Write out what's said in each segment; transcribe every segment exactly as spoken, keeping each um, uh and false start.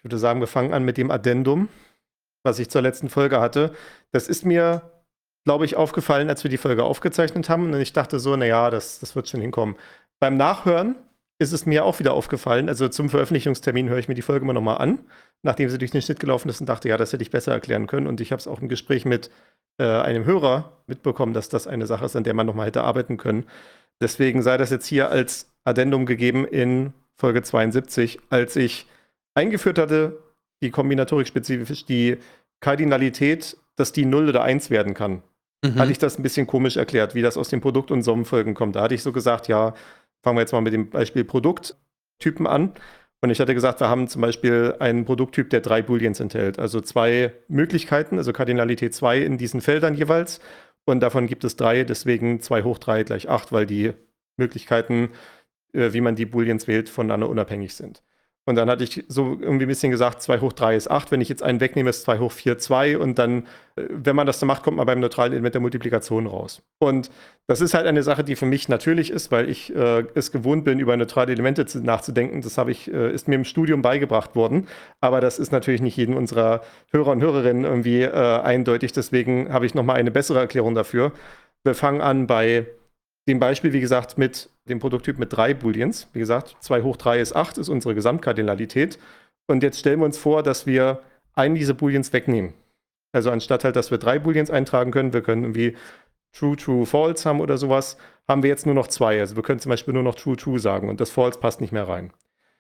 Ich würde sagen, wir fangen an mit dem Addendum, was ich zur letzten Folge hatte. Das ist mir, glaube ich, aufgefallen, als wir die Folge aufgezeichnet haben. Und ich dachte so, naja, das, das wird schon hinkommen. Beim Nachhören ist es mir auch wieder aufgefallen. Also zum Veröffentlichungstermin höre ich mir die Folge immer nochmal an, nachdem sie durch den Schnitt gelaufen ist und dachte, ja, das hätte ich besser erklären können. Und ich habe es auch im Gespräch mit äh, einem Hörer mitbekommen, dass das eine Sache ist, an der man nochmal hätte arbeiten können. Deswegen sei das jetzt hier als Addendum gegeben in Folge zweiundsiebzig, als ich eingeführt hatte, die Kombinatorik spezifisch, die Kardinalität, dass die null oder eins werden kann. Mhm. Hatte ich das ein bisschen komisch erklärt, wie das aus den Produkt- und Summenfolgen kommt. Da hatte ich so gesagt, ja, fangen wir jetzt mal mit dem Beispiel Produkttypen an. Und ich hatte gesagt, wir haben zum Beispiel einen Produkttyp, der drei Booleans enthält. Also zwei Möglichkeiten, also Kardinalität zwei in diesen Feldern jeweils. Und davon gibt es drei, deswegen zwei hoch drei gleich acht, weil die Möglichkeiten, äh, wie man die Booleans wählt, voneinander unabhängig sind. Und dann hatte ich so irgendwie ein bisschen gesagt, zwei hoch drei ist acht. Wenn ich jetzt einen wegnehme, ist zwei hoch vier zwei. Und dann, äh, wenn man das so macht, kommt man beim neutralen Element der Multiplikation raus. Und das ist halt eine Sache, die für mich natürlich ist, weil ich äh, es gewohnt bin, über neutrale Elemente zu, nachzudenken. Das habe ich, äh, ist mir im Studium beigebracht worden. Aber das ist natürlich nicht jedem unserer Hörer und Hörerinnen irgendwie äh, eindeutig. Deswegen habe ich nochmal eine bessere Erklärung dafür. Wir fangen an bei dem Beispiel, wie gesagt, mit dem Produkttyp mit drei Booleans. Wie gesagt, zwei hoch drei ist acht, ist unsere Gesamtkardinalität. Und jetzt stellen wir uns vor, dass wir einen dieser Booleans wegnehmen. Also anstatt halt, dass wir drei Booleans eintragen können, wir können irgendwie True, True, False haben oder sowas, haben wir jetzt nur noch zwei. Also wir können zum Beispiel nur noch True, True sagen und das False passt nicht mehr rein.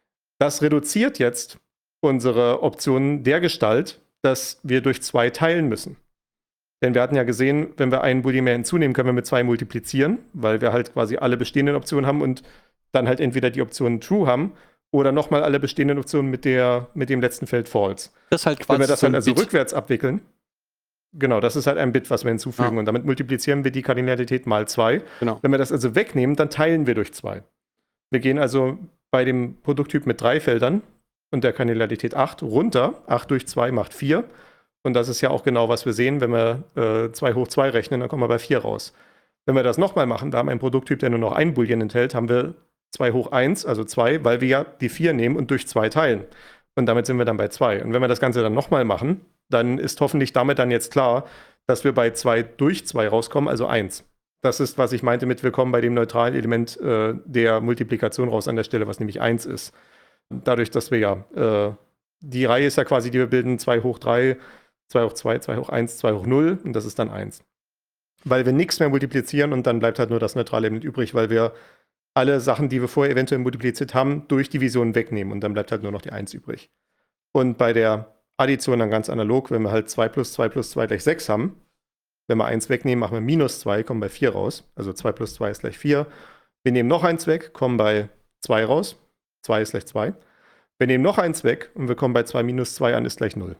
Das reduziert jetzt unsere Optionen dergestalt, dass wir durch zwei teilen müssen. Denn wir hatten ja gesehen, wenn wir einen Boolean mehr hinzunehmen, können wir mit zwei multiplizieren, weil wir halt quasi alle bestehenden Optionen haben und dann halt entweder die Option True haben oder nochmal alle bestehenden Optionen mit, der, mit dem letzten Feld False. Das ist halt quasi Wenn wir das so halt ein also Bit. rückwärts abwickeln, genau, das ist halt ein Bit, was wir hinzufügen. Ja. Und damit multiplizieren wir die Kardinalität mal zwei. Genau. Wenn wir das also wegnehmen, dann teilen wir durch zwei. Wir gehen also bei dem Produkttyp mit drei Feldern und der Kardinalität acht runter. acht durch zwei macht vier. Und das ist ja auch genau, was wir sehen, wenn wir äh, zwei hoch zwei rechnen, dann kommen wir bei vier raus. Wenn wir das nochmal machen, wir haben einen Produkttyp, der nur noch ein Boolean enthält, haben wir zwei hoch eins, also zwei, weil wir ja die vier nehmen und durch zwei teilen. Und damit sind wir dann bei zwei. Und wenn wir das Ganze dann nochmal machen, dann ist hoffentlich damit dann jetzt klar, dass wir bei zwei durch zwei rauskommen, also eins. Das ist, was ich meinte mit, wir kommen bei dem neutralen Element äh, der Multiplikation raus an der Stelle, was nämlich eins ist. Dadurch, dass wir ja, äh, die Reihe ist ja quasi, die wir bilden, zwei hoch drei, zwei hoch zwei, zwei hoch eins, zwei hoch null und das ist dann eins. Weil wir nichts mehr multiplizieren und dann bleibt halt nur das neutrale Element übrig, weil wir alle Sachen, die wir vorher eventuell multipliziert haben, durch Division wegnehmen und dann bleibt halt nur noch die eins übrig. Und bei der Addition dann ganz analog, wenn wir halt zwei plus zwei plus zwei gleich sechs haben, wenn wir eins wegnehmen, machen wir minus zwei, kommen bei vier raus. Also zwei plus zwei ist gleich vier. Wir nehmen noch eins weg, kommen bei zwei raus. zwei ist gleich zwei. Wir nehmen noch eins weg und wir kommen bei zwei minus zwei an, ist gleich null.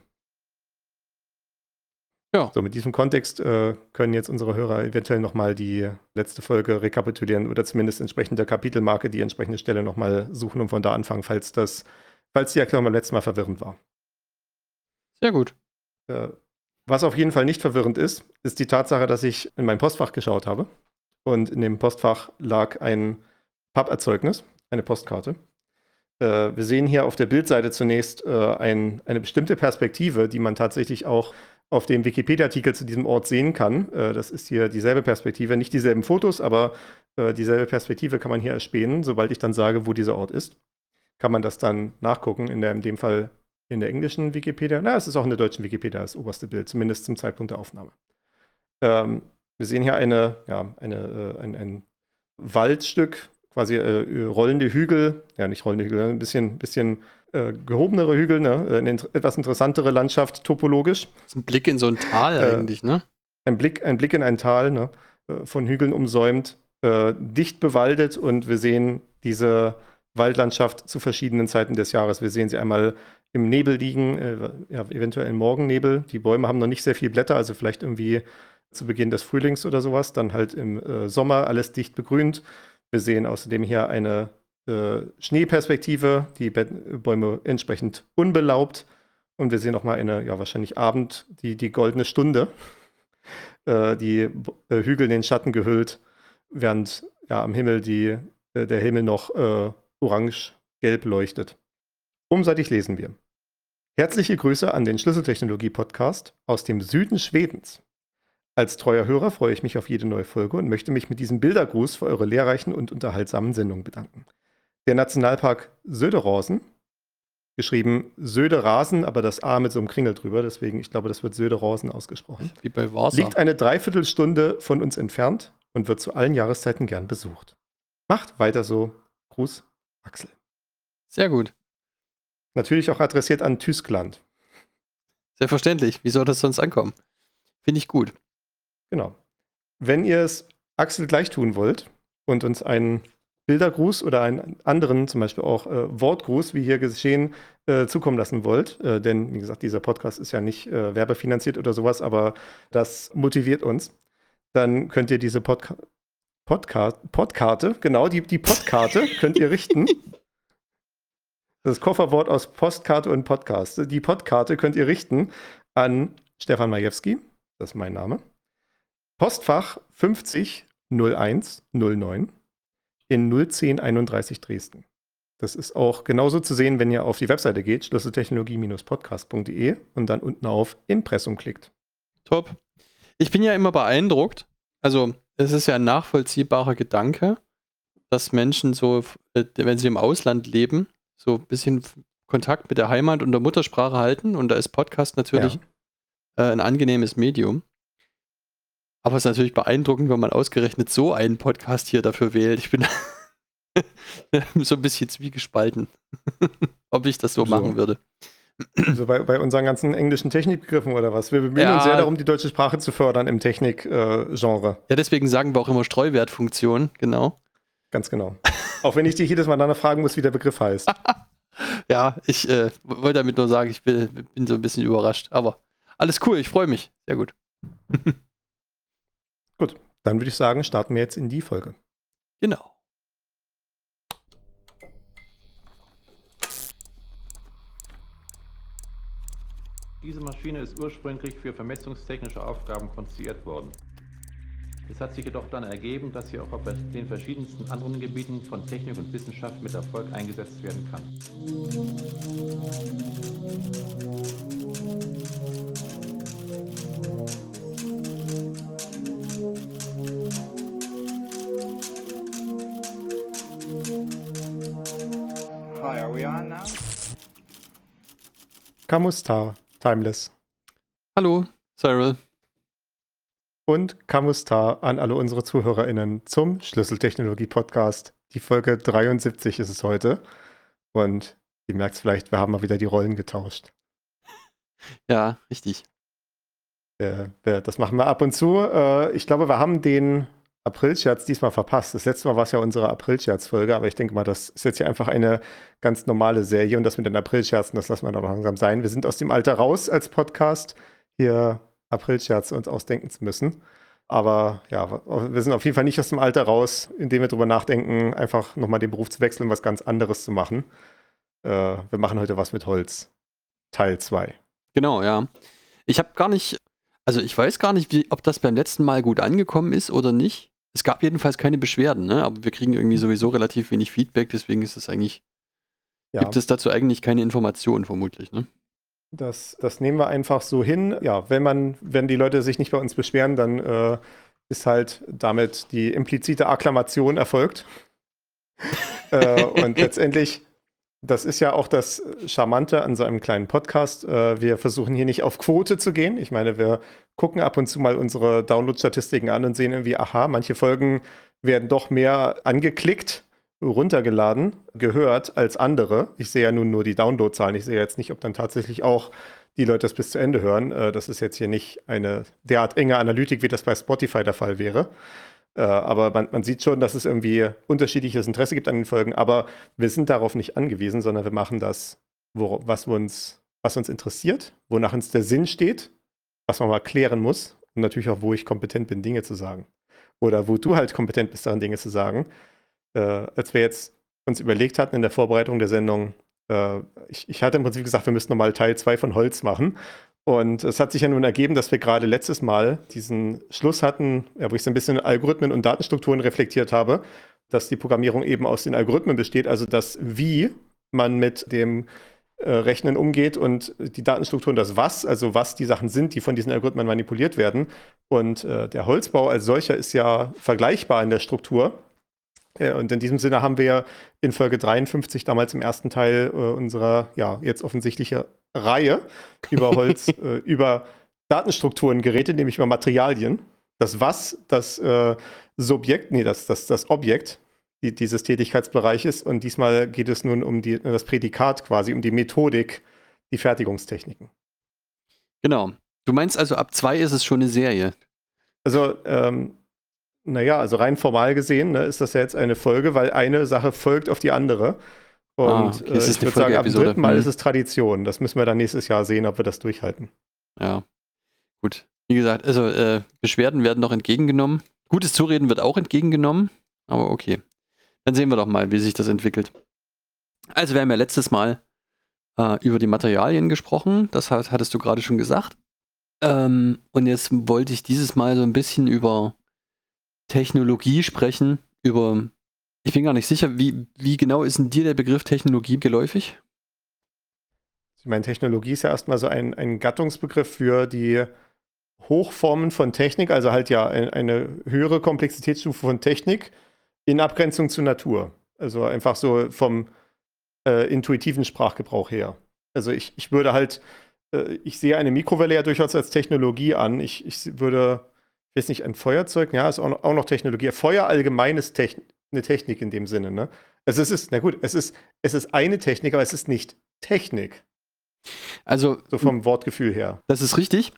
Ja. So, mit diesem Kontext äh, können jetzt unsere Hörer eventuell nochmal die letzte Folge rekapitulieren oder zumindest entsprechend der Kapitelmarke die entsprechende Stelle nochmal suchen und von da anfangen, falls das, falls die Erklärung beim letzten Mal verwirrend war. Sehr gut. Äh, was auf jeden Fall nicht verwirrend ist, ist die Tatsache, dass ich in mein Postfach geschaut habe und in dem Postfach lag ein Papperzeugnis, eine Postkarte. Äh, wir sehen hier auf der Bildseite zunächst äh, ein, eine bestimmte Perspektive, die man tatsächlich auch auf dem Wikipedia-Artikel zu diesem Ort sehen kann. Äh, das ist hier dieselbe Perspektive, nicht dieselben Fotos, aber äh, dieselbe Perspektive kann man hier erspähen. Sobald ich dann sage, wo dieser Ort ist, kann man das dann nachgucken, in, der, in dem Fall in der englischen Wikipedia. Na, es ist auch in der deutschen Wikipedia das oberste Bild, zumindest zum Zeitpunkt der Aufnahme. Ähm, wir sehen hier eine, ja, eine, äh, ein, ein Waldstück, quasi äh, rollende Hügel, ja nicht rollende Hügel, ein bisschen, bisschen äh, gehobenere Hügel, ne? Eine int etwas interessantere Landschaft topologisch. Das ist ein Blick in so ein Tal Äh, eigentlich, ne? Ein Blick, ein Blick in ein Tal, ne? Äh, von Hügeln umsäumt, äh, dicht bewaldet und wir sehen diese Waldlandschaft zu verschiedenen Zeiten des Jahres. Wir sehen sie einmal im Nebel liegen, äh, ja, eventuell im Morgennebel. Die Bäume haben noch nicht sehr viel Blätter, also vielleicht irgendwie zu Beginn des Frühlings oder sowas. Dann halt im äh, Sommer alles dicht begrünt. Wir sehen außerdem hier eine äh, Schneeperspektive, die Bäume entsprechend unbelaubt. Und wir sehen nochmal eine, ja, wahrscheinlich Abend, die, die goldene Stunde. Äh, die äh, Hügel in den Schatten gehüllt, während ja, am Himmel die, äh, der Himmel noch äh, orange-gelb leuchtet. Umseitig lesen wir. Herzliche Grüße an den Schlüsseltechnologie-Podcast aus dem Süden Schwedens. Als treuer Hörer freue ich mich auf jede neue Folge und möchte mich mit diesem Bildergruß für eure lehrreichen und unterhaltsamen Sendungen bedanken. Der Nationalpark Söderåsen, geschrieben Söderasen, aber das A mit so einem Kringel drüber, deswegen, ich glaube, das wird Söderåsen ausgesprochen, Wie bei Vasa. liegt eine Dreiviertelstunde von uns entfernt und wird zu allen Jahreszeiten gern besucht. Macht weiter so. Gruß, Axel. Sehr gut. Natürlich auch adressiert an Tyskland. Selbstverständlich. Wie soll das sonst ankommen? Finde ich gut. Genau. Wenn ihr es Axel gleich tun wollt und uns einen Bildergruß oder einen anderen, zum Beispiel auch äh, Wortgruß, wie hier geschehen, äh, zukommen lassen wollt, äh, denn wie gesagt, dieser Podcast ist ja nicht äh, werbefinanziert oder sowas, aber das motiviert uns, dann könnt ihr diese Podca Podca Podkarte, genau, die, die Podkarte könnt ihr richten. Das Kofferwort aus Postkarte und Podcast. Die Podkarte könnt ihr richten an Stefan Majewski, das ist mein Name, Postfach fünfzig null eins null neun in null zehn einunddreißig Dresden. Das ist auch genauso zu sehen, wenn ihr auf die Webseite geht, schlüsseltechnologie Podcast punkt de und dann unten auf Impressum klickt. Top. Ich bin ja immer beeindruckt. Also, es ist ja ein nachvollziehbarer Gedanke, dass Menschen so, äh, wenn sie im Ausland leben, so ein bisschen Kontakt mit der Heimat und der Muttersprache halten. Und da ist Podcast natürlich Ja. äh, ein angenehmes Medium. Aber es ist natürlich beeindruckend, wenn man ausgerechnet so einen Podcast hier dafür wählt. Ich bin so ein bisschen zwiegespalten, ob ich das so, So. machen würde. Also bei, bei unseren ganzen englischen Technikbegriffen oder was? Wir bemühen Ja. uns sehr darum, die deutsche Sprache zu fördern im Technikgenre. Ja, deswegen sagen wir auch immer Streuwertfunktion, genau. Ganz genau. Auch wenn ich dich jedes Mal danach fragen muss, wie der Begriff heißt. Ja, ich äh, wollte damit nur sagen, ich bin, bin so ein bisschen überrascht. Aber alles cool, ich freue mich. Sehr gut. Gut, dann würde ich sagen, starten wir jetzt in die Folge. Genau. Diese Maschine ist ursprünglich für vermessungstechnische Aufgaben konstruiert worden. Es hat sich jedoch dann ergeben, dass sie auch auf den verschiedensten anderen Gebieten von Technik und Wissenschaft mit Erfolg eingesetzt werden kann. Hi, are we on now? Kamustar, Timeless. Hallo, Cyril. Und Kamustar an alle unsere ZuhörerInnen zum Schlüsseltechnologie-Podcast. Die Folge dreiundsiebzig ist es heute. Und ihr merkt es vielleicht, wir haben mal wieder die Rollen getauscht. Ja, richtig. Äh, wir- das machen wir ab und zu. Äh, ich glaube, wir haben den April-Scherz diesmal verpasst. Das letzte Mal war es ja unsere April-Scherz-Folge, aber ich denke mal, das ist jetzt hier einfach eine ganz normale Serie und das mit den April-Scherzen, das lassen wir doch langsam sein. Wir sind aus dem Alter raus als Podcast, hier April-Scherz uns ausdenken zu müssen. Aber ja, wir sind auf jeden Fall nicht aus dem Alter raus, indem wir darüber nachdenken, einfach nochmal den Beruf zu wechseln, was ganz anderes zu machen. Äh, wir machen heute was mit Holz. Teil zwei. Genau, ja. Ich habe gar nicht, also ich weiß gar nicht, wie, ob das beim letzten Mal gut angekommen ist oder nicht. Es gab jedenfalls keine Beschwerden, ne? Aber wir kriegen irgendwie sowieso relativ wenig Feedback, deswegen ist es eigentlich, Ja. gibt es dazu eigentlich keine Informationen vermutlich, ne? Das, das nehmen wir einfach so hin. Ja, wenn man, wenn die Leute sich nicht bei uns beschweren, dann äh, ist halt damit die implizite Akklamation erfolgt. äh, und letztendlich, das ist ja auch das Charmante an so einem kleinen Podcast. Äh, wir versuchen hier nicht auf Quote zu gehen. Ich meine, wir gucken ab und zu mal unsere Download-Statistiken an und sehen irgendwie, aha, manche Folgen werden doch mehr angeklickt, runtergeladen, gehört als andere. Ich sehe ja nun nur die Downloadzahlen. Ich sehe jetzt nicht, ob dann tatsächlich auch die Leute das bis zu Ende hören. Äh, das ist jetzt hier nicht eine derart enge Analytik, wie das bei Spotify der Fall wäre. Äh, aber man, man sieht schon, dass es irgendwie unterschiedliches Interesse gibt an den Folgen. Aber wir sind darauf nicht angewiesen, sondern wir machen das, wo, was, uns, was uns interessiert, wonach uns der Sinn steht, was man mal klären muss und natürlich auch, wo ich kompetent bin, Dinge zu sagen. Oder wo du halt kompetent bist, daran Dinge zu sagen. Äh, als wir jetzt uns überlegt hatten in der Vorbereitung der Sendung, äh, ich, ich hatte im Prinzip gesagt, wir müssten nochmal Teil zwei von Holz machen. Und es hat sich ja nun ergeben, dass wir gerade letztes Mal diesen Schluss hatten, ja, wo ich so ein bisschen Algorithmen und Datenstrukturen reflektiert habe, dass die Programmierung eben aus den Algorithmen besteht, also das, wie man mit dem äh, Rechnen umgeht und die Datenstrukturen, das Was, also was die Sachen sind, die von diesen Algorithmen manipuliert werden. Und äh, der Holzbau als solcher ist ja vergleichbar in der Struktur. Äh, und in diesem Sinne haben wir in Folge dreiundfünfzig damals im ersten Teil äh, unserer, ja, jetzt offensichtliche Reihe über Holz, äh, über Datenstrukturen geredet, nämlich über Materialien. Das Was, das äh, Subjekt, nee, das, das, das Objekt die, dieses Tätigkeitsbereiches. Und diesmal geht es nun um die, das Prädikat quasi, um die Methodik, die Fertigungstechniken. Genau. Du meinst also, ab zwei ist es schon eine Serie? Also, ähm, naja, also rein formal gesehen ne, ist das ja jetzt eine Folge, weil eine Sache folgt auf die andere. Und ah, okay. äh, ich würde sagen, ab dem dritten Mal hm. ist es Tradition. Das müssen wir dann nächstes Jahr sehen, ob wir das durchhalten. Ja, gut. Wie gesagt, also äh, Beschwerden werden noch entgegengenommen. Gutes Zureden wird auch entgegengenommen, aber okay. Dann sehen wir doch mal, wie sich das entwickelt. Also wir haben ja letztes Mal äh, über die Materialien gesprochen, das hat, hattest du gerade schon gesagt. Ähm, und jetzt wollte ich dieses Mal so ein bisschen über Technologie sprechen, über, ich bin gar nicht sicher, wie, wie genau ist denn dir der Begriff Technologie geläufig? Ich meine, Technologie ist ja erstmal so ein, ein Gattungsbegriff für die Hochformen von Technik, also halt ja ein, eine höhere Komplexitätsstufe von Technik in Abgrenzung zur Natur. Also einfach so vom äh, intuitiven Sprachgebrauch her. Also ich, ich würde halt, äh, ich sehe eine Mikrowelle ja durchaus als Technologie an. Ich, ich würde, ich weiß nicht, ein Feuerzeug, ja, ist auch noch, auch noch Technologie. Feuer allgemein ist Techn eine Technik in dem Sinne, ne? Also es ist, na gut, es ist, es ist eine Technik, aber es ist nicht Technik. Also, so vom Wortgefühl her. Das ist richtig.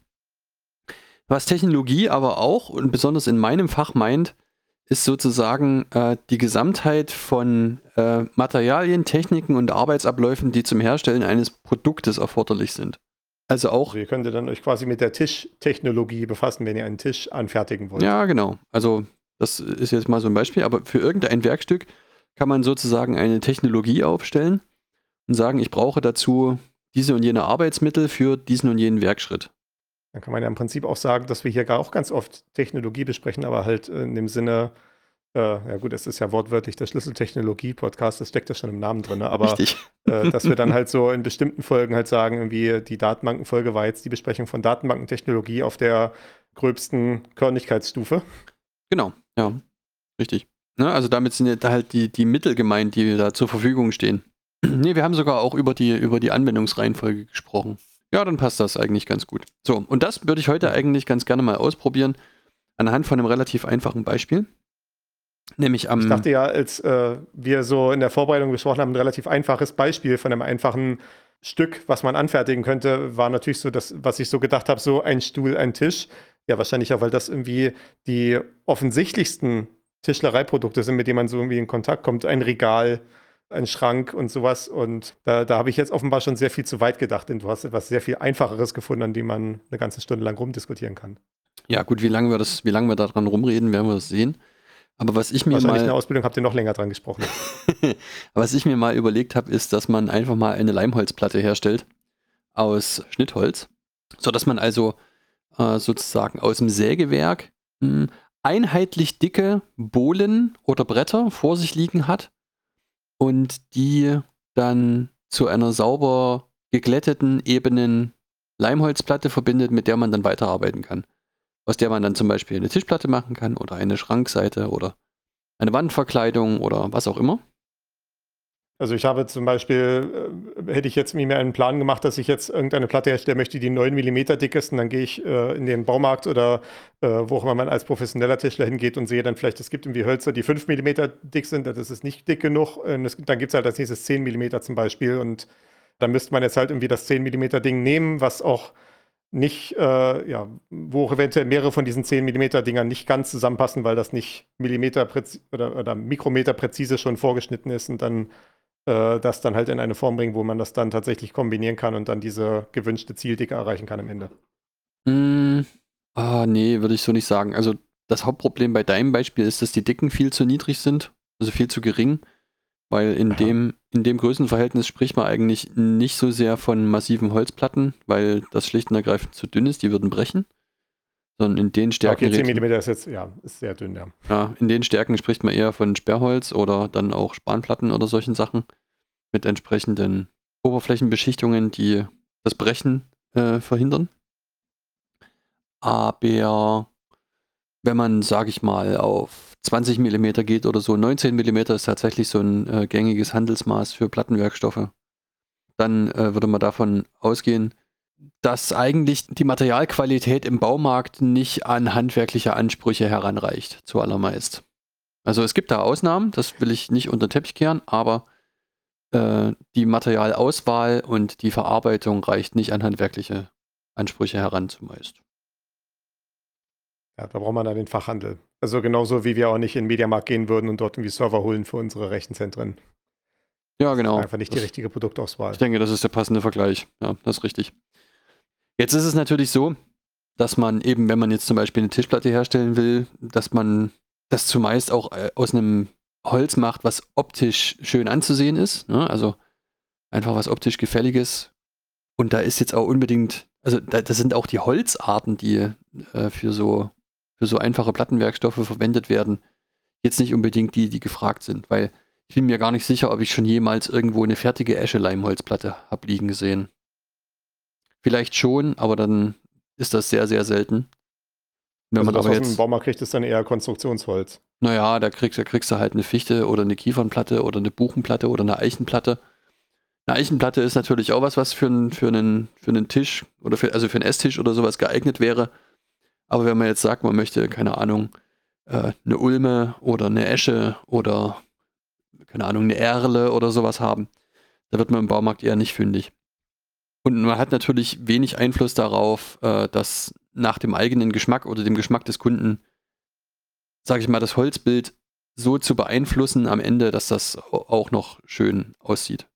Was Technologie aber auch und besonders in meinem Fach meint, ist sozusagen äh, die Gesamtheit von äh, Materialien, Techniken und Arbeitsabläufen, die zum Herstellen eines Produktes erforderlich sind. Also auch. Also ihr könnt dann euch quasi mit der Tischtechnologie befassen, wenn ihr einen Tisch anfertigen wollt. Ja, genau. Also das ist jetzt mal so ein Beispiel, aber für irgendein Werkstück kann man sozusagen eine Technologie aufstellen und sagen, ich brauche dazu diese und jene Arbeitsmittel für diesen und jenen Werkschritt. Dann kann man ja im Prinzip auch sagen, dass wir hier auch ganz oft Technologie besprechen, aber halt in dem Sinne, äh, ja gut, es ist ja wortwörtlich der Schlüsseltechnologie-Podcast, das steckt ja schon im Namen drin, aber äh, dass wir dann halt so in bestimmten Folgen halt sagen, irgendwie die Datenbankenfolge war jetzt die Besprechung von Datenbankentechnologie auf der gröbsten Körnigkeitsstufe. Genau, ja, richtig. Ne, also damit sind ja halt die, die Mittel gemeint, die da zur Verfügung stehen. Nee, wir haben sogar auch über die, über die Anwendungsreihenfolge gesprochen. Ja, dann passt das eigentlich ganz gut. So, und das würde ich heute eigentlich ganz gerne mal ausprobieren, anhand von einem relativ einfachen Beispiel. Nämlich am. Ich dachte ja, als äh, wir so in der Vorbereitung gesprochen haben, ein relativ einfaches Beispiel von einem einfachen Stück, was man anfertigen könnte, war natürlich so das, was ich so gedacht habe, so ein Stuhl, ein Tisch. Ja, wahrscheinlich auch, weil das irgendwie die offensichtlichsten Tischlereiprodukte sind, mit denen man so irgendwie in Kontakt kommt. Ein Regal, ein Schrank und sowas. Und da, da habe ich jetzt offenbar schon sehr viel zu weit gedacht, denn du hast etwas sehr viel Einfacheres gefunden, an dem man eine ganze Stunde lang rumdiskutieren kann. Ja, gut, wie lange wir das, wie lange wir daran rumreden, werden wir das sehen. Aber was ich mir Wahrscheinlich mal. in der Ausbildung habt ihr noch länger dran gesprochen. Was ich mir mal überlegt habe, ist, dass man einfach mal eine Leimholzplatte herstellt aus Schnittholz, sodass man also äh, sozusagen aus dem Sägewerk mh, einheitlich dicke Bohlen oder Bretter vor sich liegen hat und die dann zu einer sauber geglätteten, ebenen Leimholzplatte verbindet, mit der man dann weiterarbeiten kann. Aus der man dann zum Beispiel eine Tischplatte machen kann oder eine Schrankseite oder eine Wandverkleidung oder was auch immer. Also ich habe zum Beispiel, äh, hätte ich jetzt mir einen Plan gemacht, dass ich jetzt irgendeine Platte herstellen möchte, die neun Millimeter dick ist, und dann gehe ich äh, in den Baumarkt oder äh, wo auch immer man als professioneller Tischler hingeht und sehe dann vielleicht, es gibt irgendwie Hölzer, die fünf Millimeter dick sind, das ist nicht dick genug. Und es, dann gibt es halt als nächstes zehn Millimeter zum Beispiel, und dann müsste man jetzt halt irgendwie das zehn Millimeter Ding nehmen, was auch nicht, äh, ja, wo eventuell mehrere von diesen zehn Millimeter Dingern nicht ganz zusammenpassen, weil das nicht Millimeter oder, oder Mikrometer präzise schon vorgeschnitten ist, und dann äh, das dann halt in eine Form bringen, wo man das dann tatsächlich kombinieren kann und dann diese gewünschte Zieldicke erreichen kann am Ende. Mm, ah, nee, würde ich so nicht sagen. Also das Hauptproblem bei deinem Beispiel ist, dass die Dicken viel zu niedrig sind, also viel zu gering, weil in dem, in dem Größenverhältnis spricht man eigentlich nicht so sehr von massiven Holzplatten, weil das schlicht und ergreifend zu dünn ist, die würden brechen, sondern in den Stärken. Okay, zehn Millimeter ist jetzt, ja, ist sehr dünn, ja. Ja, in den Stärken spricht man eher von Sperrholz oder dann auch Spanplatten oder solchen Sachen mit entsprechenden Oberflächenbeschichtungen, die das Brechen äh, verhindern. Aber wenn man, sage ich mal, auf zwanzig Millimeter geht oder so, neunzehn Millimeter ist tatsächlich so ein äh, gängiges Handelsmaß für Plattenwerkstoffe, dann äh, würde man davon ausgehen, dass eigentlich die Materialqualität im Baumarkt nicht an handwerkliche Ansprüche heranreicht, zuallermeist. Also es gibt da Ausnahmen, das will ich nicht unter den Teppich kehren, aber äh, die Materialauswahl und die Verarbeitung reicht nicht an handwerkliche Ansprüche heran zumeist. Ja, da braucht man dann den Fachhandel. Also genauso wie wir auch nicht in den Mediamarkt gehen würden und dort irgendwie Server holen für unsere Rechenzentren. Ja, genau. Einfach nicht die Das, richtige Produktauswahl. ich denke, das ist der passende Vergleich. Ja, das ist richtig. Jetzt ist es natürlich so, dass man eben, wenn man jetzt zum Beispiel eine Tischplatte herstellen will, dass man das zumeist auch äh, aus einem Holz macht, was optisch schön anzusehen ist. Ne? Also einfach was optisch Gefälliges. Und da ist jetzt auch unbedingt, also da, das sind auch die Holzarten, die äh, für so für so einfache Plattenwerkstoffe verwendet werden, jetzt nicht unbedingt die, die gefragt sind, weil ich bin mir gar nicht sicher, ob ich schon jemals irgendwo eine fertige Esche-Leimholzplatte habe liegen gesehen. Vielleicht schon, aber dann ist das sehr, sehr selten. Wenn Also man das, aber was man im jetzt, Baumarkt kriegt, ist dann eher Konstruktionsholz. naja, da kriegst, da kriegst du halt eine Fichte oder eine Kiefernplatte oder eine Buchenplatte oder eine Eichenplatte. Eine Eichenplatte ist natürlich auch was, was für einen, für einen, für einen Tisch oder für, also für einen Esstisch oder sowas geeignet wäre. Aber wenn man jetzt sagt, man möchte, keine Ahnung, äh, eine Ulme oder eine Esche oder, keine Ahnung, eine Erle oder sowas haben, da wird man im Baumarkt eher nicht fündig. Und man hat natürlich wenig Einfluss darauf, äh, dass nach dem eigenen Geschmack oder dem Geschmack des Kunden, sage ich mal, das Holzbild so zu beeinflussen am Ende, dass das auch noch schön aussieht.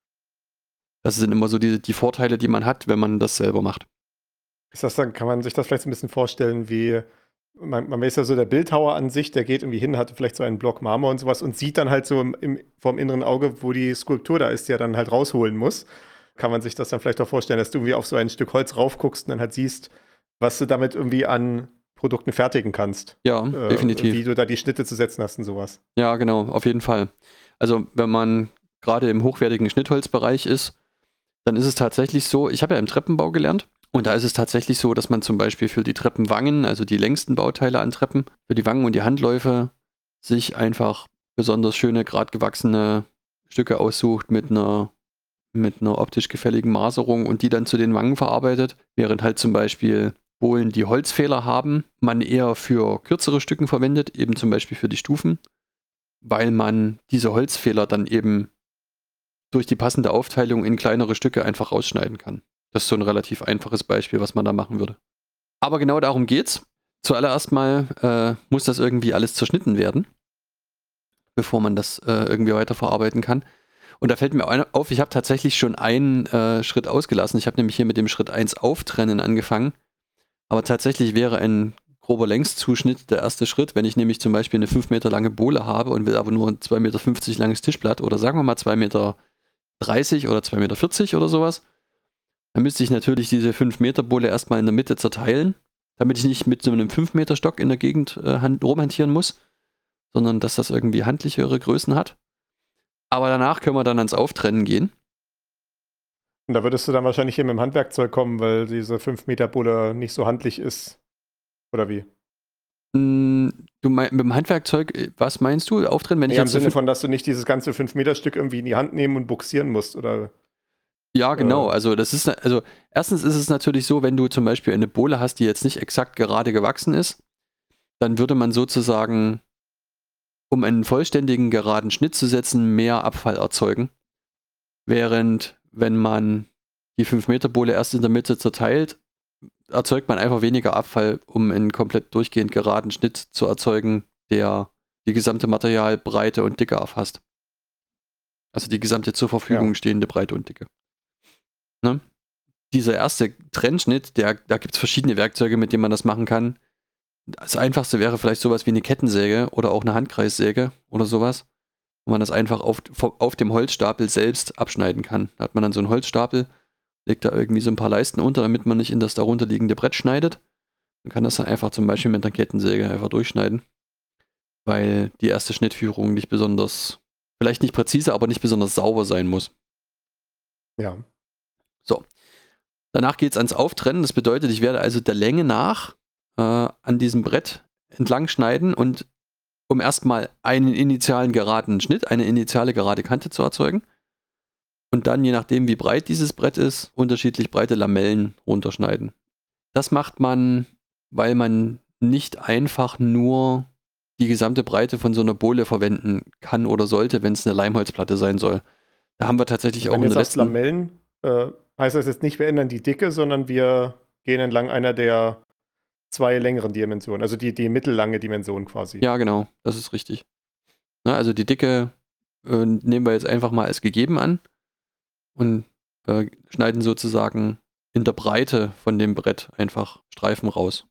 Das sind immer so die, die Vorteile, die man hat, wenn man das selber macht. Ist das dann, kann man sich das vielleicht so ein bisschen vorstellen, wie, man, man ist ja so der Bildhauer an sich, der geht irgendwie hin, hat vielleicht so einen Block Marmor und sowas und sieht dann halt so im, im, vom inneren Auge, wo die Skulptur da ist, die er dann halt rausholen muss. Kann man sich das dann vielleicht auch vorstellen, dass du irgendwie auf so ein Stück Holz raufguckst und dann halt siehst, was du damit irgendwie an Produkten fertigen kannst. Ja, Äh, definitiv. Wie du da die Schnitte zu setzen hast und sowas. Ja, genau, auf jeden Fall. Also wenn man gerade im hochwertigen Schnittholzbereich ist, dann ist es tatsächlich so, ich habe ja im Treppenbau gelernt und da ist es tatsächlich so, dass man zum Beispiel für die Treppenwangen, also die längsten Bauteile an Treppen, für die Wangen und die Handläufe sich einfach besonders schöne, gerade gewachsene Stücke aussucht mit einer, mit einer optisch gefälligen Maserung und die dann zu den Wangen verarbeitet, während halt zum Beispiel Bohlen, die Holzfehler haben, man eher für kürzere Stücken verwendet, eben zum Beispiel für die Stufen, weil man diese Holzfehler dann eben durch die passende Aufteilung in kleinere Stücke einfach rausschneiden kann. Das ist so ein relativ einfaches Beispiel, was man da machen würde. Aber genau darum geht's. Zuallererst mal äh, muss das irgendwie alles zerschnitten werden, bevor man das äh, irgendwie weiterverarbeiten kann. Und da fällt mir auf, ich habe tatsächlich schon einen äh, Schritt ausgelassen. Ich habe nämlich hier mit dem Schritt eins Auftrennen angefangen. Aber tatsächlich wäre ein grober Längszuschnitt der erste Schritt, wenn ich nämlich zum Beispiel eine fünf Meter lange Bohle habe und will aber nur ein zwei Meter fünfzig langes Tischblatt oder sagen wir mal zwei Meter dreißig oder zwei Meter vierzig oder sowas, dann müsste ich natürlich diese fünf Meter Bohle erstmal in der Mitte zerteilen, damit ich nicht mit so einem fünf Meter Stock in der Gegend äh, hand, rumhantieren muss, sondern dass das irgendwie handlichere Größen hat. Aber danach können wir dann ans Auftrennen gehen. Und da würdest du dann wahrscheinlich hier mit dem Handwerkzeug kommen, weil diese fünf Meter Bohle nicht so handlich ist. Oder wie? Mm, Du mein, mit dem Handwerkzeug, äh, was meinst du? Auftrennen, wenn ich Ja, im jetzt so Sinne fünf- von, dass du nicht dieses ganze fünf Meter Stück irgendwie in die Hand nehmen und buxieren musst, oder? Ja, genau. Äh. Also das ist, also erstens ist es natürlich so, wenn du zum Beispiel eine Bohle hast, die jetzt nicht exakt gerade gewachsen ist, dann würde man sozusagen, um einen vollständigen geraden Schnitt zu setzen, mehr Abfall erzeugen. Während, wenn man die fünf Meter Bohle erst in der Mitte zerteilt, erzeugt man einfach weniger Abfall, um einen komplett durchgehend geraden Schnitt zu erzeugen, der die gesamte Materialbreite und Dicke erfasst. Also die gesamte zur Verfügung Ja. stehende Breite und Dicke. Ne? Dieser erste Trennschnitt, der, da gibt es verschiedene Werkzeuge, mit denen man das machen kann. Das einfachste wäre vielleicht sowas wie eine Kettensäge oder auch eine Handkreissäge oder sowas, wo man das einfach auf, auf dem Holzstapel selbst abschneiden kann. Da hat man dann so einen Holzstapel, legt da irgendwie so ein paar Leisten unter, damit man nicht in das darunter liegende Brett schneidet. Man kann das dann einfach zum Beispiel mit einer Kettensäge einfach durchschneiden, weil die erste Schnittführung nicht besonders, vielleicht nicht präzise, aber nicht besonders sauber sein muss. Ja. So. Danach geht es ans Auftrennen. Das bedeutet, ich werde also der Länge nach äh, an diesem Brett entlang schneiden und um erstmal einen initialen geraden Schnitt, eine initiale gerade Kante zu erzeugen. Und dann, je nachdem, wie breit dieses Brett ist, unterschiedlich breite Lamellen runterschneiden. Das macht man, weil man nicht einfach nur die gesamte Breite von so einer Bohle verwenden kann oder sollte, wenn es eine Leimholzplatte sein soll. Da haben wir tatsächlich auch Wenn du einen jetzt sagst letzten... Lamellen, äh, heißt das jetzt nicht, wir ändern die Dicke, sondern wir gehen entlang einer der zwei längeren Dimensionen, also die, die mittellange Dimension quasi. Ja, genau, das ist richtig. Na, also die Dicke äh, nehmen wir jetzt einfach mal als gegeben an und äh, schneiden sozusagen in der Breite von dem Brett einfach Streifen raus.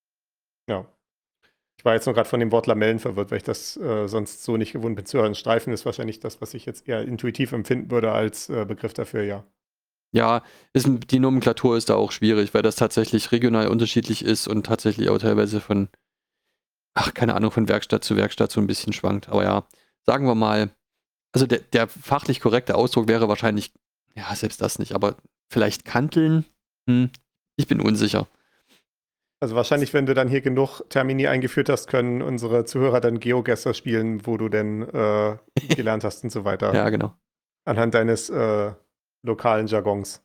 Ja. Ich war jetzt nur gerade von dem Wort Lamellen verwirrt, weil ich das äh, sonst so nicht gewohnt bin zu hören. Streifen ist wahrscheinlich das, was ich jetzt eher intuitiv empfinden würde als äh, Begriff dafür, ja. Ja, ist, die Nomenklatur ist da auch schwierig, weil das tatsächlich regional unterschiedlich ist und tatsächlich auch teilweise von, ach, keine Ahnung, von Werkstatt zu Werkstatt so ein bisschen schwankt. Aber ja, sagen wir mal, also der, der fachlich korrekte Ausdruck wäre wahrscheinlich, ja, selbst das nicht, aber vielleicht Kanteln? Hm, ich bin unsicher. Also wahrscheinlich, wenn du dann hier genug Termini eingeführt hast, können unsere Zuhörer dann GeoGuessr spielen, wo du denn äh, gelernt hast und so weiter. Ja, genau. Anhand deines äh, lokalen Jargons.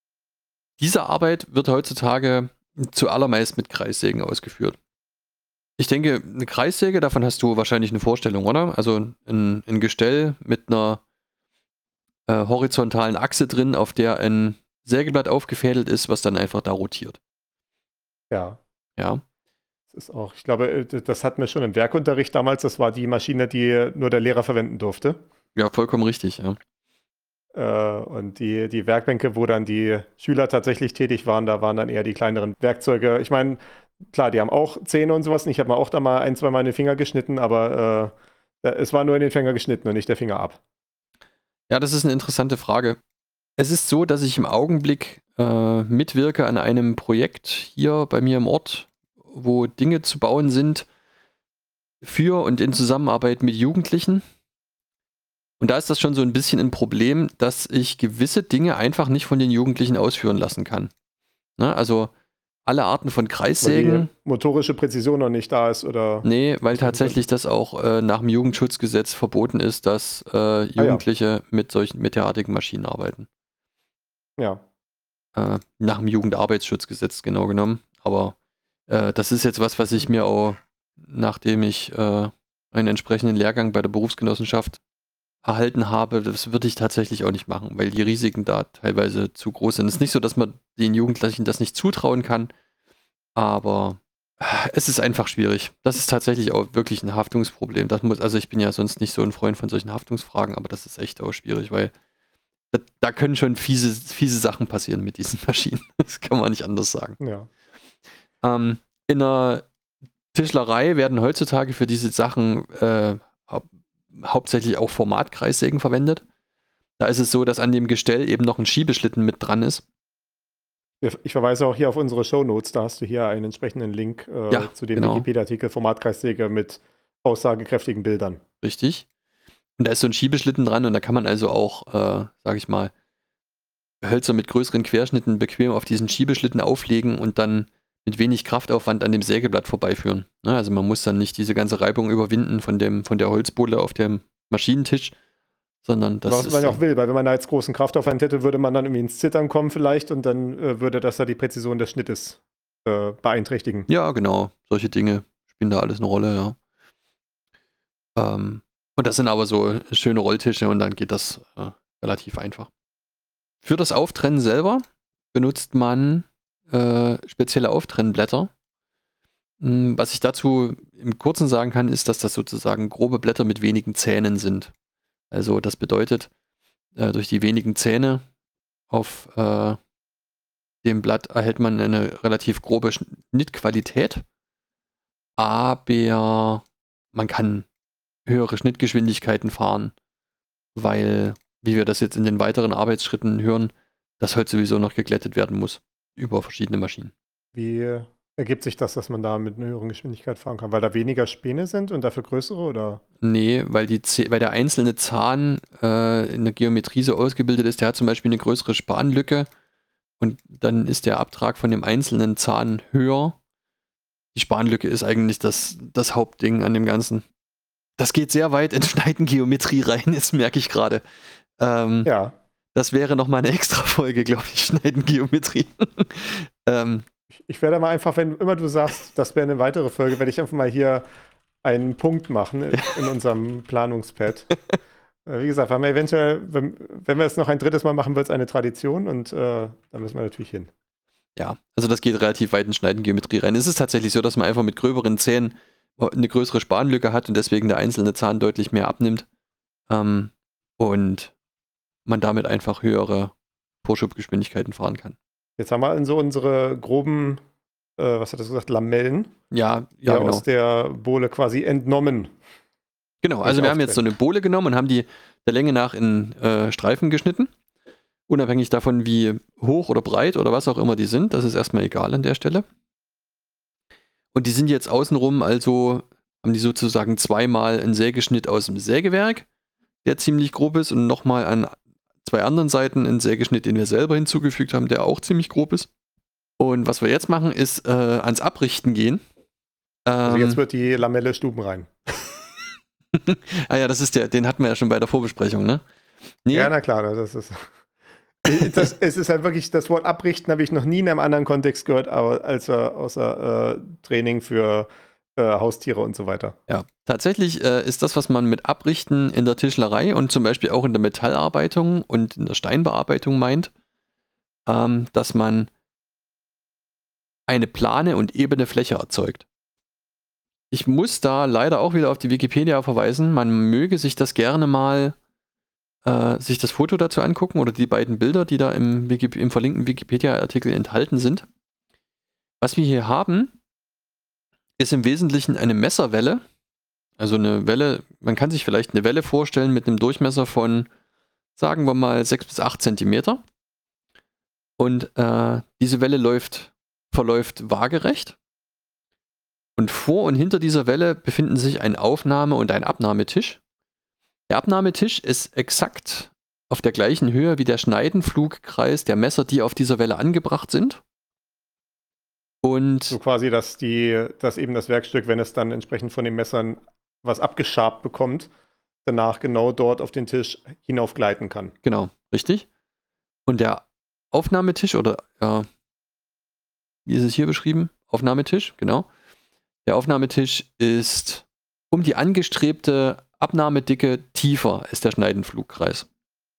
Diese Arbeit wird heutzutage zuallermeist mit Kreissägen ausgeführt. Ich denke, eine Kreissäge, davon hast du wahrscheinlich eine Vorstellung, oder? Also ein, ein Gestell mit einer äh, horizontalen Achse drin, auf der ein Sägeblatt aufgefädelt ist, was dann einfach da rotiert. Ja. Ja. Das ist auch, ich glaube, äh, das hatten wir schon im Werkunterricht damals. Das war die Maschine, die nur der Lehrer verwenden durfte. Ja, vollkommen richtig, ja. Äh, und die, die Werkbänke, wo dann die Schüler tatsächlich tätig waren, da waren dann eher die kleineren Werkzeuge. Ich meine, klar, die haben auch Zähne und sowas. Und ich habe mir auch da mal ein, zwei Mal in den Finger geschnitten, aber äh, es war nur in den Finger geschnitten und nicht der Finger ab. Ja, das ist eine interessante Frage. Es ist so, dass ich im Augenblick äh, mitwirke an einem Projekt hier bei mir im Ort, wo Dinge zu bauen sind für und in Zusammenarbeit mit Jugendlichen. Und da ist das schon so ein bisschen ein Problem, dass ich gewisse Dinge einfach nicht von den Jugendlichen ausführen lassen kann. Ne? Also alle Arten von Weil Kreissägen. die motorische Präzision noch nicht da ist, oder? Nee, weil tatsächlich das auch äh, nach dem Jugendschutzgesetz verboten ist, dass äh, Jugendliche mit solchen mit derartigen Maschinen arbeiten. Ja. Äh, nach dem Jugendarbeitsschutzgesetz genau genommen. Aber äh, das ist jetzt was, was ich mir auch, nachdem ich äh, einen entsprechenden Lehrgang bei der Berufsgenossenschaft erhalten habe, das würde ich tatsächlich auch nicht machen, weil die Risiken da teilweise zu groß sind. Es ist nicht so, dass man den Jugendlichen das nicht zutrauen kann, aber äh, es ist einfach schwierig. Das ist tatsächlich auch wirklich ein Haftungsproblem. Das muss, also ich bin ja sonst nicht so ein Freund von solchen Haftungsfragen, aber das ist echt auch schwierig, weil da, da können schon fiese, fiese Sachen passieren mit diesen Maschinen. Das kann man nicht anders sagen. Ja. Ähm, in der Tischlerei werden heutzutage für diese Sachen äh, hau hauptsächlich auch Formatkreissägen verwendet. Da ist es so, dass an dem Gestell eben noch ein Schiebeschlitten mit dran ist. Ich verweise auch hier auf unsere Shownotes, da hast du hier einen entsprechenden Link äh, Ja, zu dem genau. Wikipedia-Artikel Formatkreissäge mit aussagekräftigen Bildern. Richtig. Und da ist so ein Schiebeschlitten dran und da kann man also auch, äh, sag ich mal, Hölzer mit größeren Querschnitten bequem auf diesen Schiebeschlitten auflegen und dann mit wenig Kraftaufwand an dem Sägeblatt vorbeiführen. Ne, also man muss dann nicht diese ganze Reibung überwinden von, dem, von der Holzbohle auf dem Maschinentisch, sondern das Was ist... man ja auch äh, will, weil wenn man da jetzt großen Kraftaufwand hätte, würde man dann irgendwie ins Zittern kommen vielleicht und dann äh, würde das ja die Präzision des Schnittes äh, beeinträchtigen. Ja, genau. Solche Dinge spielen da alles eine Rolle, ja. Ähm, und das sind aber so schöne Rolltische und dann geht das äh, relativ einfach. Für das Auftrennen selber benutzt man äh, spezielle Auftrennblätter. Hm, Was ich dazu im Kurzen sagen kann, ist, dass das sozusagen grobe Blätter mit wenigen Zähnen sind. Also das bedeutet, äh, durch die wenigen Zähne auf äh, dem Blatt erhält man eine relativ grobe Schnittqualität, aber man kann höhere Schnittgeschwindigkeiten fahren, weil, wie wir das jetzt in den weiteren Arbeitsschritten hören, das heute sowieso noch geglättet werden muss über verschiedene Maschinen. Wie Ergibt sich das, dass man da mit einer höheren Geschwindigkeit fahren kann, weil da weniger Späne sind und dafür größere, oder? Nee, weil, die, Zäh- weil der einzelne Zahn äh, in der Geometrie so ausgebildet ist, der hat zum Beispiel eine größere Spanlücke und dann ist der Abtrag von dem einzelnen Zahn höher. Die Spanlücke ist eigentlich das, das Hauptding an dem Ganzen. Das geht sehr weit in Schneidengeometrie rein, das merke ich gerade. Ähm, Ja. Das wäre nochmal eine extra Folge, glaube ich, Schneidengeometrie. ähm, Ich, ich werde mal einfach, wenn immer du sagst, das wäre eine weitere Folge, werde ich einfach mal hier einen Punkt machen in, in unserem Planungspad. Äh, Wie gesagt, haben wir eventuell, wenn, wenn wir es noch ein drittes Mal machen, wird es eine Tradition und äh, da müssen wir natürlich hin. ja, also das geht relativ weit in Schneidengeometrie rein. Es ist tatsächlich so, dass man einfach mit gröberen Zähnen eine größere Spanlücke hat und deswegen der einzelne Zahn deutlich mehr abnimmt. Ähm, und man damit einfach höhere Vorschubgeschwindigkeiten fahren kann. Jetzt haben wir in so unsere groben, äh, was hat das gesagt, Lamellen, Ja, ja, ja, genau. aus der Bohle quasi entnommen. Genau, also wir haben jetzt so eine Bohle genommen und haben die der Länge nach in äh, Streifen geschnitten. Unabhängig davon, wie hoch oder breit oder was auch immer die sind. Das ist erstmal egal an der Stelle. Und die sind jetzt außenrum, also haben die sozusagen zweimal einen Sägeschnitt aus dem Sägewerk, der ziemlich grob ist, und nochmal an zwei anderen Seiten einen Sägeschnitt, den wir selber hinzugefügt haben, der auch ziemlich grob ist. Und was wir jetzt machen, ist äh, ans Abrichten gehen. Also Ähm, jetzt wird die Lamelle stubenrein. ah ja, das ist der, den hatten wir ja schon bei der Vorbesprechung, ne? Nee, Ja, na klar, das ist. Das, es ist halt wirklich, das Wort abrichten habe ich noch nie in einem anderen Kontext gehört, aber als äh, außer äh, Training für äh, Haustiere und so weiter. ja, tatsächlich äh, ist das, was man mit Abrichten in der Tischlerei und zum Beispiel auch in der Metallarbeitung und in der Steinbearbeitung meint, ähm, dass man eine plane und ebene Fläche erzeugt. Ich muss da leider auch wieder auf die Wikipedia verweisen. Man möge sich das gerne mal, äh, sich das Foto dazu angucken oder die beiden Bilder, die da im, Wiki, im verlinkten Wikipedia-Artikel enthalten sind. Was wir hier haben, ist im Wesentlichen eine Messerwelle. Also eine Welle, man kann sich vielleicht eine Welle vorstellen mit einem Durchmesser von, sagen wir mal, sechs bis acht Zentimeter. Und äh, diese Welle läuft, verläuft waagerecht. Und vor und hinter dieser Welle befinden sich ein Aufnahme- und ein Abnahmetisch. Der Abnahmetisch ist exakt auf der gleichen Höhe wie der Schneidenflugkreis der Messer, die auf dieser Welle angebracht sind. Und So quasi, dass die, dass eben das Werkstück, wenn es dann entsprechend von den Messern was abgeschabt bekommt, danach genau dort auf den Tisch hinaufgleiten kann. genau, richtig. Und der Aufnahmetisch oder äh, wie ist es hier beschrieben? Aufnahmetisch, genau. Der Aufnahmetisch ist um die angestrebte Abnahmedicke tiefer als der Schneidenflugkreis.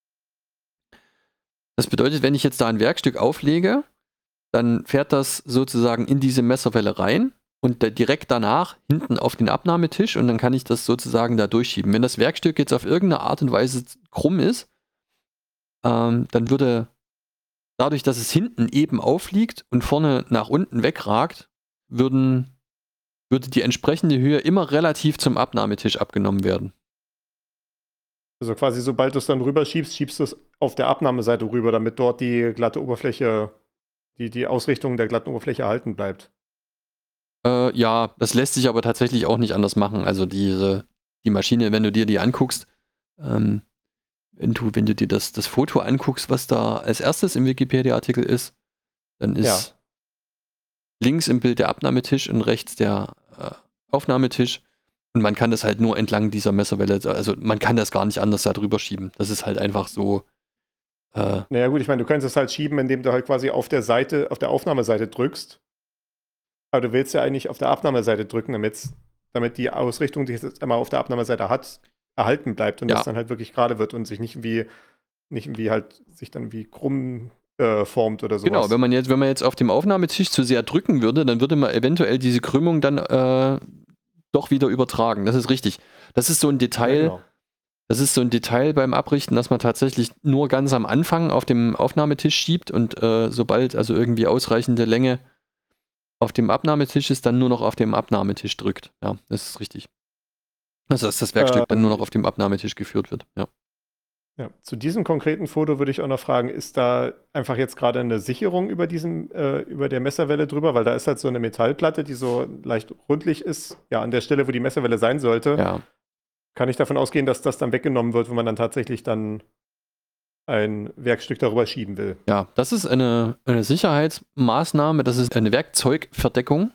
Das bedeutet, wenn ich jetzt da ein Werkstück auflege, dann fährt das sozusagen in diese Messerwelle rein und da direkt danach hinten auf den Abnahmetisch und dann kann ich das sozusagen da durchschieben. Wenn das Werkstück jetzt auf irgendeine Art und Weise krumm ist, ähm, dann würde dadurch, dass es hinten eben aufliegt und vorne nach unten wegragt, würden, würde die entsprechende Höhe immer relativ zum Abnahmetisch abgenommen werden. Also quasi, sobald du es dann rüberschiebst, schiebst du es auf der Abnahmeseite rüber, damit dort die glatte Oberfläche, die, die Ausrichtung der glatten Oberfläche erhalten bleibt. Äh, ja, das lässt sich aber tatsächlich auch nicht anders machen. Also diese, die Maschine, wenn du dir die anguckst, ähm, wenn du, wenn du dir das, das Foto anguckst, was da als erstes im Wikipedia-Artikel ist, dann ist Ja. links im Bild der Abnahmetisch und rechts der äh, Aufnahmetisch. Und man kann das halt nur entlang dieser Messerwelle, also man kann das gar nicht anders da drüber schieben. Das ist halt einfach so. Äh, Naja gut, ich meine, du könntest es halt schieben, indem du halt quasi auf der Seite, auf der Aufnahmeseite drückst. Aber du willst ja eigentlich auf der Abnahmeseite drücken, damit's, damit die Ausrichtung, die es jetzt einmal auf der Abnahmeseite hat, erhalten bleibt und Ja. das dann halt wirklich gerade wird und sich nicht wie, nicht wie halt sich dann wie krumm äh, formt oder sowas. Genau, wenn man jetzt, wenn man jetzt auf dem Aufnahmetisch zu sehr drücken würde, dann würde man eventuell diese Krümmung dann äh, doch wieder übertragen. Das ist richtig. Das ist so ein Detail, Ja, genau. das ist so ein Detail beim Abrichten, dass man tatsächlich nur ganz am Anfang auf dem Aufnahmetisch schiebt und äh, sobald also irgendwie ausreichende Länge auf dem Abnahmetisch ist, dann nur noch auf dem Abnahmetisch drückt. Ja, das ist richtig. Also dass das Werkstück Ähm, dann nur noch auf dem Abnahmetisch geführt wird. Ja. Ja, zu diesem konkreten Foto würde ich auch noch fragen, ist da einfach jetzt gerade eine Sicherung über diesem, äh, über der Messerwelle drüber? Weil da ist halt so eine Metallplatte, die so leicht rundlich ist. Ja, an der Stelle, wo die Messerwelle sein sollte, Ja. kann ich davon ausgehen, dass das dann weggenommen wird, wenn man dann tatsächlich dann ein Werkstück darüber schieben will. Ja, das ist eine, eine Sicherheitsmaßnahme, das ist eine Werkzeugverdeckung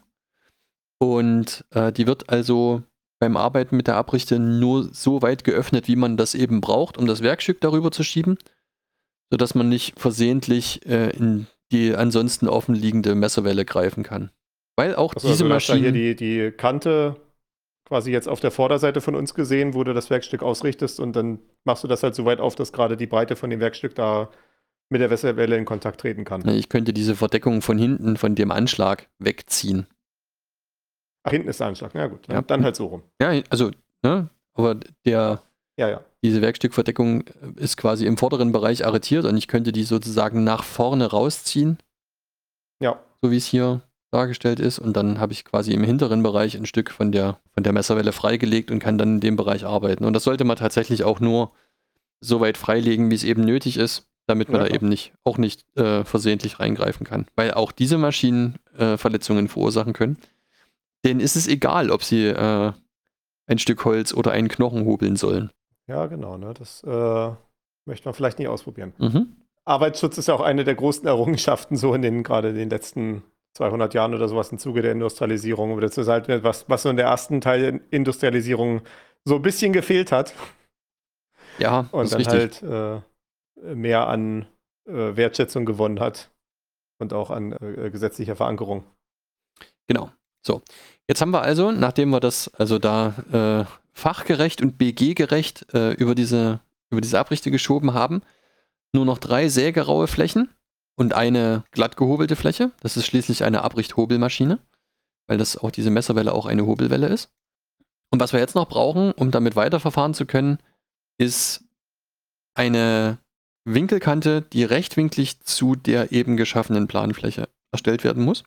und äh, die wird also beim Arbeiten mit der Abrichte nur so weit geöffnet, wie man das eben braucht, um das Werkstück darüber zu schieben, sodass man nicht versehentlich äh, in die ansonsten offen liegende Messerwelle greifen kann. Weil auch Also, diese also hast du hier Maschinen... die, die Kante quasi jetzt auf der Vorderseite von uns gesehen, wo du das Werkstück ausrichtest und dann machst du das halt so weit auf, dass gerade die Breite von dem Werkstück da mit der Messerwelle in Kontakt treten kann. Ich könnte diese Verdeckung von hinten, von dem Anschlag wegziehen. Ach, hinten ist der Anschlag. Na gut, dann, Ja. dann halt so rum. Ja, also, ne, aber der, Ja, ja. diese Werkstückverdeckung ist quasi im vorderen Bereich arretiert und ich könnte die sozusagen nach vorne rausziehen, Ja. so wie es hier dargestellt ist, und dann habe ich quasi im hinteren Bereich ein Stück von der, von der Messerwelle freigelegt und kann dann in dem Bereich arbeiten. Und das sollte man tatsächlich auch nur so weit freilegen, wie es eben nötig ist, damit man Ja, da klar. eben nicht, auch nicht äh, versehentlich reingreifen kann. Weil auch diese Maschinen äh, Verletzungen verursachen können. Denen ist es egal, ob sie äh, ein Stück Holz oder einen Knochen hobeln sollen. Ja, genau. Ne? Das äh, möchte man vielleicht nicht ausprobieren. Mhm. Arbeitsschutz ist ja auch eine der großen Errungenschaften so in den gerade den letzten zweihundert Jahren oder sowas im Zuge der Industrialisierung. Aber das ist halt was, was so in der ersten Teil der Industrialisierung so ein bisschen gefehlt hat. Ja, Und das dann ist richtig. halt äh, mehr an äh, Wertschätzung gewonnen hat und auch an äh, gesetzlicher Verankerung. Genau. So. Jetzt haben wir also, nachdem wir das also da äh, fachgerecht und B G-gerecht äh, über, diese, über diese Abrichte geschoben haben, nur noch drei sägeraue Flächen und eine glatt gehobelte Fläche. Das ist schließlich eine Abrichthobelmaschine, weil das auch diese Messerwelle auch eine Hobelwelle ist. Und was wir jetzt noch brauchen, um damit weiterverfahren zu können, ist eine Winkelkante, die rechtwinklig zu der eben geschaffenen Planfläche erstellt werden muss.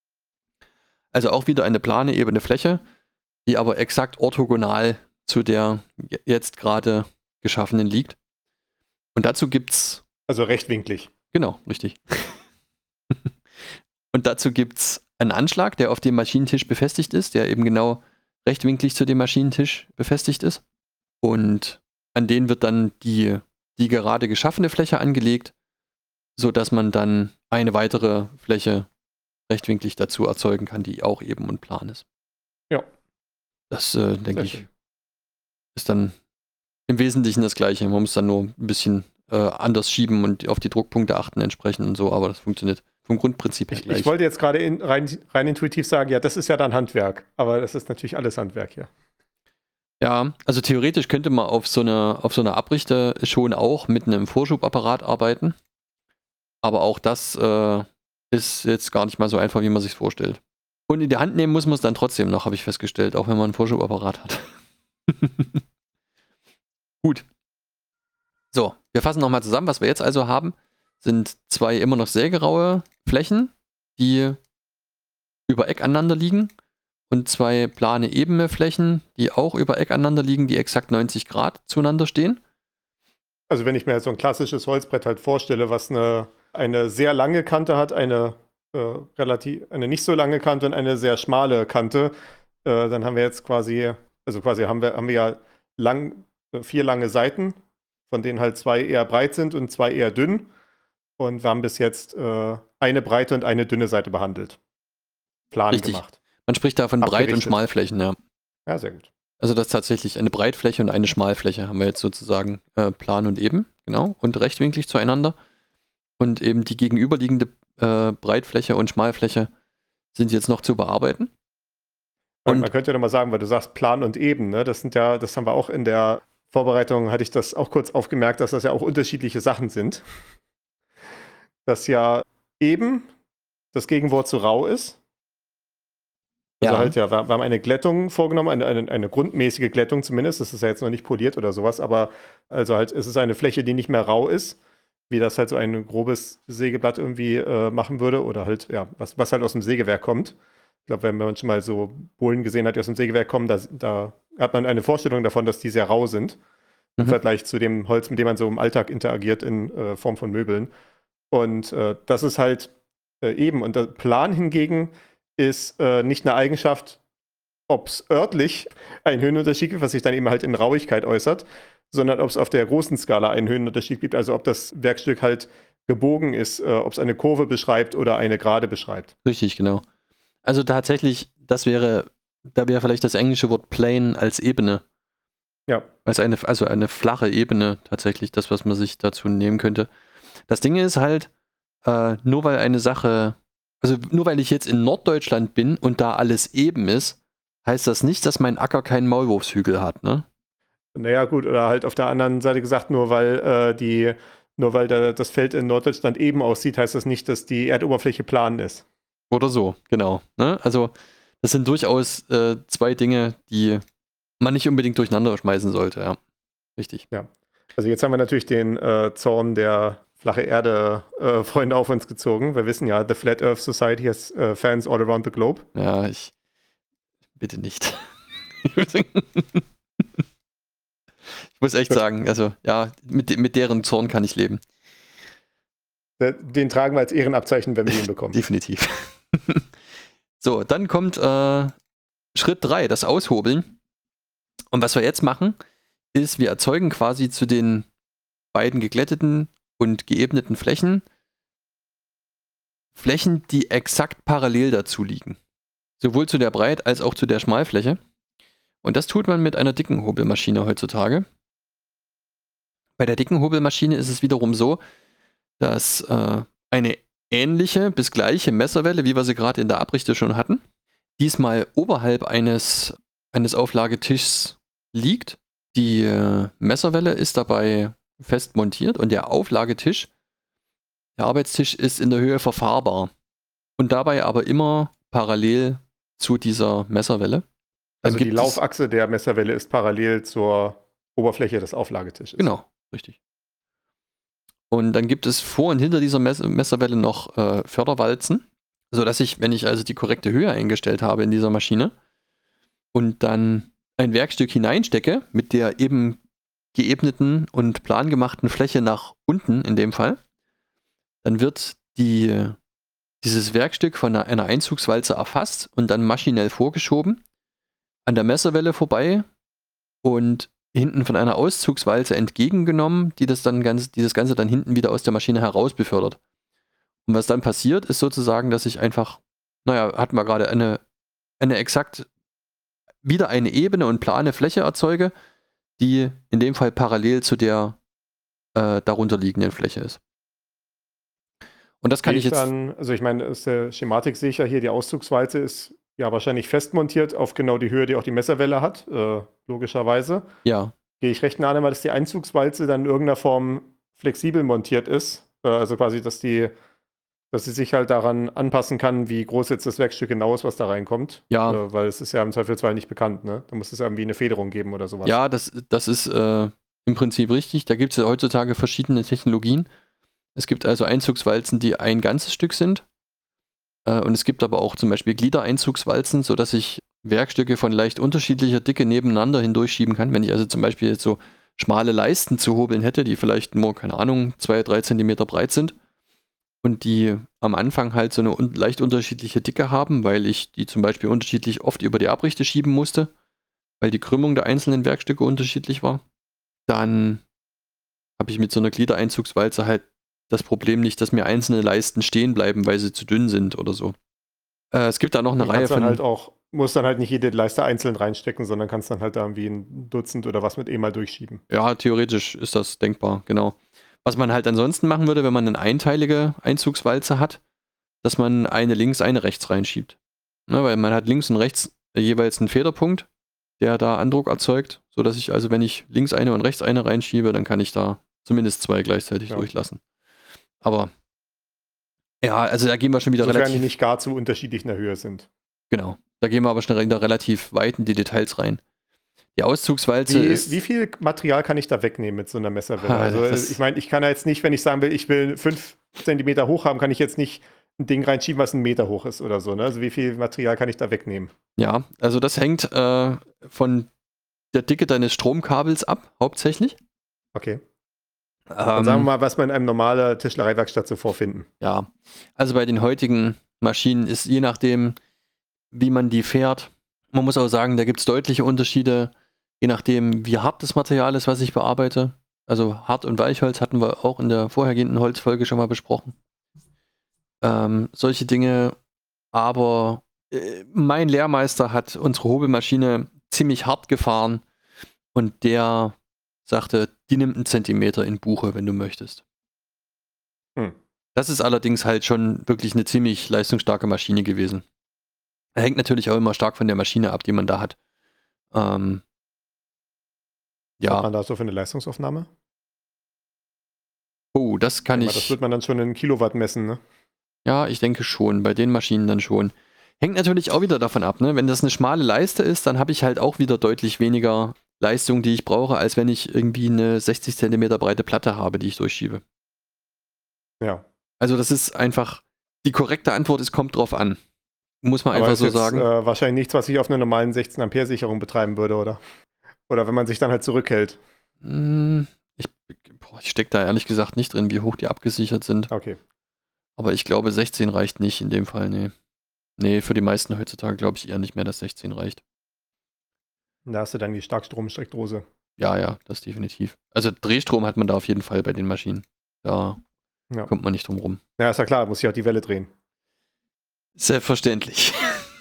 Also auch wieder eine plane, ebene Fläche, die aber exakt orthogonal zu der jetzt gerade geschaffenen liegt. Und dazu gibt's... Also rechtwinklig. Genau, richtig. Und dazu gibt's einen Anschlag, der auf dem Maschinentisch befestigt ist, der eben genau rechtwinklig zu dem Maschinentisch befestigt ist. Und an den wird dann die, die gerade geschaffene Fläche angelegt, sodass man dann eine weitere Fläche rechtwinklig dazu erzeugen kann, die auch eben und plan ist. Ja. Das, äh, denke Sehr ich, schön. ist dann im Wesentlichen das Gleiche. Man muss dann nur ein bisschen äh, anders schieben und auf die Druckpunkte achten entsprechend und so, aber das funktioniert vom Grundprinzip her Ich, gleich. ich wollte jetzt gerade in, rein, rein intuitiv sagen, ja, das ist ja dann Handwerk. Aber das ist natürlich alles Handwerk hier. Ja, also theoretisch könnte man auf so einer auf so einer Abrichte schon auch mit einem Vorschubapparat arbeiten. Aber auch das äh, ist jetzt gar nicht mal so einfach, wie man sich vorstellt. Und in die Hand nehmen muss man es dann trotzdem noch, habe ich festgestellt, auch wenn man einen Vorschubapparat hat. Gut. So, wir fassen nochmal zusammen. Was wir jetzt also haben, sind zwei immer noch sägeraue Flächen, die über Eck aneinander liegen. Und zwei plane ebene Flächen, die auch über Eck aneinander liegen, die exakt neunzig Grad zueinander stehen. Also wenn ich mir so ein klassisches Holzbrett halt vorstelle, was eine, eine sehr lange Kante hat, eine äh, relativ, eine nicht so lange Kante und eine sehr schmale Kante, äh, dann haben wir jetzt quasi, also quasi haben wir, haben wir ja lang, äh, vier lange Seiten, von denen halt zwei eher breit sind und zwei eher dünn. Und wir haben bis jetzt äh, eine breite und eine dünne Seite behandelt. Plan Richtig. gemacht. Man spricht da von Breit- und Abgerichtet. Schmalflächen, ja. Ja, sehr gut. Also das ist tatsächlich eine Breitfläche und eine Schmalfläche haben wir jetzt sozusagen äh, plan und eben, genau, und rechtwinklig zueinander. Und eben die gegenüberliegende äh, Breitfläche und Schmalfläche sind jetzt noch zu bearbeiten. Man, Und- man könnte ja nochmal sagen, weil du sagst Plan und Eben, ne? Das sind ja, das haben wir auch in der Vorbereitung, hatte ich das auch kurz aufgemerkt, dass das ja auch unterschiedliche Sachen sind. Dass ja eben das Gegenwort zu rau ist. Also Ja. halt ja, wir, wir haben eine Glättung vorgenommen, eine, eine, eine grundmäßige Glättung zumindest. Das ist ja jetzt noch nicht poliert oder sowas, aber also halt, es ist eine Fläche, die nicht mehr rau ist, wie das halt so ein grobes Sägeblatt irgendwie äh, machen würde oder halt, ja, was, was halt aus dem Sägewerk kommt. Ich glaube, wenn man schon mal so Bohlen gesehen hat, die aus dem Sägewerk kommen, da, da hat man eine Vorstellung davon, dass die sehr rau sind. im Mhm. Vergleich zu dem Holz, mit dem man so im Alltag interagiert in äh, Form von Möbeln. Und äh, das ist halt äh, eben. Und der Plan hingegen ist äh, nicht eine Eigenschaft, ob es örtlich einen Höhenunterschied gibt, was sich dann eben halt in Rauigkeit äußert, sondern ob es auf der großen Skala einen Höhenunterschied gibt, also ob das Werkstück halt gebogen ist, äh, ob es eine Kurve beschreibt oder eine Gerade beschreibt. Richtig, genau. Also tatsächlich, das wäre, da wäre vielleicht das englische Wort plane als Ebene. Ja. Als eine, also eine flache Ebene tatsächlich, das, was man sich dazu nehmen könnte. Das Ding ist halt, äh, nur weil eine Sache, also nur weil ich jetzt in Norddeutschland bin und da alles eben ist, heißt das nicht, dass mein Acker keinen Maulwurfshügel hat, ne? Naja, gut, oder halt auf der anderen Seite gesagt, nur weil äh, die, nur weil da das Feld in Norddeutschland eben aussieht, heißt das nicht, dass die Erdoberfläche plan ist. Oder so, genau. Ne? Also das sind durchaus äh, zwei Dinge, die man nicht unbedingt durcheinander schmeißen sollte, ja. Richtig. Also jetzt haben wir natürlich den äh, Zorn der flache Erde-Freunde auf uns gezogen. Wir wissen ja, the Flat Earth Society has äh, fans all around the globe. Ja, ich bitte nicht. Ich muss echt sagen, also ja, mit, de- mit deren Zorn kann ich leben. Der- Den tragen wir als Ehrenabzeichen, wenn wir ihn bekommen. Definitiv. So, dann kommt äh, Schritt drei, das Aushobeln. Und was wir jetzt machen, ist, wir erzeugen quasi zu den beiden geglätteten und geebneten Flächen Flächen, die exakt parallel dazu liegen. Sowohl zu der Breit- als auch zu der Schmalfläche. Und das tut man mit einer dicken Hobelmaschine heutzutage. Bei der dicken Hobelmaschine ist es wiederum so, dass äh, eine ähnliche bis gleiche Messerwelle, wie wir sie gerade in der Abrichte schon hatten, diesmal oberhalb eines, eines Auflagetischs liegt. Die äh, Messerwelle ist dabei fest montiert und der Auflagetisch, der Arbeitstisch ist in der Höhe verfahrbar und dabei aber immer parallel zu dieser Messerwelle. Dann Also die gibt es- Laufachse der Messerwelle ist parallel zur Oberfläche des Auflagetisches. Genau, richtig. Und dann gibt es vor und hinter dieser Mess Messerwelle noch äh, Förderwalzen, sodass ich, wenn ich also die korrekte Höhe eingestellt habe in dieser Maschine und dann ein Werkstück hineinstecke mit der eben geebneten und plangemachten Fläche nach unten in dem Fall, dann wird die, dieses Werkstück von einer, einer Einzugswalze erfasst und dann maschinell vorgeschoben, an der Messerwelle vorbei und hinten von einer Auszugswalze entgegengenommen, die das, dann ganz, die das Ganze dann hinten wieder aus der Maschine heraus befördert. Und was dann passiert, ist sozusagen, dass ich einfach, naja, hatten wir gerade eine, eine exakt wieder eine ebene und plane Fläche erzeuge, die in dem Fall parallel zu der äh, darunter liegenden Fläche ist. Und das kann Gehe ich jetzt. Dann, also ich meine, aus der Schematik sehe ich ja hier, die Auszugswalze ist ja wahrscheinlich fest montiert auf genau die Höhe, die auch die Messerwelle hat, äh, logischerweise. Ja, Gehe ich recht nah an, weil dass die Einzugswalze dann in irgendeiner Form flexibel montiert ist. Äh, also quasi, dass die, dass sie sich halt daran anpassen kann, wie groß jetzt das Werkstück genau ist, was da reinkommt. Ja. Äh, weil es ist ja im Zweifelsfall nicht bekannt, ne? Da muss es irgendwie eine Federung geben oder sowas. ja, das, das ist äh, im Prinzip richtig. Da gibt es ja heutzutage verschiedene Technologien. Es gibt also Einzugswalzen, die ein ganzes Stück sind. Äh, und es gibt aber auch zum Beispiel Gliedereinzugswalzen, sodass ich Werkstücke von leicht unterschiedlicher Dicke nebeneinander hindurchschieben kann. Wenn ich also zum Beispiel jetzt so schmale Leisten zu hobeln hätte, die vielleicht nur, keine Ahnung, zwei, drei Zentimeter breit sind und die am Anfang halt so eine un leicht unterschiedliche Dicke haben, weil ich die zum Beispiel unterschiedlich oft über die Abrichte schieben musste, weil die Krümmung der einzelnen Werkstücke unterschiedlich war, dann habe ich mit so einer Gliedereinzugswalze halt das Problem nicht, dass mir einzelne Leisten stehen bleiben, weil sie zu dünn sind oder so. Äh, es gibt da noch eine Du Reihe kannst dann von... halt auch, musst dann halt nicht jede Leiste einzeln reinstecken, sondern kannst dann halt da irgendwie ein Dutzend oder was mit eh mal durchschieben. Ja, theoretisch ist das denkbar, genau. Was man halt ansonsten machen würde, wenn man eine einteilige Einzugswalze hat, dass man eine links, eine rechts reinschiebt. Ne, weil man hat links und rechts jeweils einen Federpunkt, der da Andruck erzeugt, sodass ich also, wenn ich links eine und rechts eine reinschiebe, dann kann ich da zumindest zwei gleichzeitig Ja. durchlassen. Aber ja, also da gehen wir schon wieder Sofern die relativ... nicht gar zu unterschiedlich in der Höhe sind. Genau, da gehen wir aber schon wieder relativ weit in die Details rein. Die Auszugswalze Wie, ist... wie viel Material kann ich da wegnehmen mit so einer Messerwelle? Ah, Also das- ich meine, ich kann ja jetzt nicht, wenn ich sagen will, ich will fünf Zentimeter hoch haben, kann ich jetzt nicht ein Ding reinschieben, was einen Meter hoch ist oder so. Ne? Also wie viel Material kann ich da wegnehmen? Ja, also das hängt äh, von der Dicke deines Stromkabels ab, hauptsächlich. Okay. Dann sagen wir mal, was man in einem normalen Tischlereiwerkstatt so vorfinden. Ja, also bei den heutigen Maschinen ist je nachdem, wie man die fährt. Man muss auch sagen, da gibt es deutliche Unterschiede, je nachdem, wie hart das Material ist, was ich bearbeite. Also Hart- und Weichholz hatten wir auch in der vorhergehenden Holzfolge schon mal besprochen. Ähm, solche Dinge. Aber äh, mein Lehrmeister hat unsere Hobelmaschine ziemlich hart gefahren und der sagte, die nimmt einen Zentimeter in Buche, wenn du möchtest. Hm. Das ist allerdings halt schon wirklich eine ziemlich leistungsstarke Maschine gewesen. Hängt natürlich auch immer stark von der Maschine ab, die man da hat. Ähm, Was hat ja, man da so für eine Leistungsaufnahme? oh, das kann Ja, Das ich. wird man dann schon in Kilowatt messen, ne? Ja, ich denke schon. Bei den Maschinen dann schon. Hängt natürlich auch wieder davon ab, ne? Wenn das eine schmale Leiste ist, dann habe ich halt auch wieder deutlich weniger Leistung, die ich brauche, als wenn ich irgendwie eine sechzig Zentimeter breite Platte habe, die ich durchschiebe. Ja. Also das ist einfach, die korrekte Antwort ist, kommt drauf an. Muss man Aber einfach ist so jetzt sagen. Äh, wahrscheinlich nichts, was ich auf einer normalen sechzehn Ampere Sicherung betreiben würde, oder? Oder wenn man sich dann halt zurückhält. Hm, ich boah, ich stecke da ehrlich gesagt nicht drin, wie hoch die abgesichert sind. Okay. Aber ich glaube, sechzehn reicht nicht in dem Fall, nee. Nee, für die meisten heutzutage glaube ich eher nicht mehr, dass sechzehn reicht. Da hast du dann die Starkstromsteckdose. Ja, ja, das definitiv. Also Drehstrom hat man da auf jeden Fall bei den Maschinen. Da Ja. kommt man nicht drum rum. Ja, ist ja klar, muss ich auch die Welle drehen. Selbstverständlich.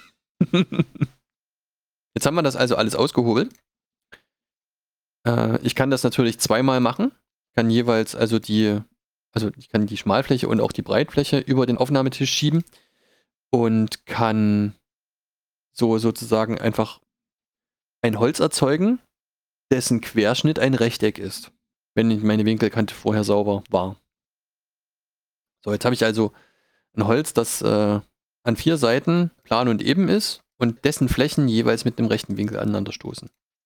Jetzt haben wir das also alles ausgehobelt. Äh, ich kann das natürlich zweimal machen. Ich kann jeweils also die, also ich kann die Schmalfläche und auch die Breitfläche über den Aufnahmetisch schieben und kann so sozusagen einfach ein Holz erzeugen, dessen Querschnitt ein Rechteck ist, wenn meine Winkelkante vorher sauber war. So, jetzt habe ich also ein Holz, das äh, an vier Seiten plan und eben ist und dessen Flächen jeweils mit einem rechten Winkel aneinander stoßen.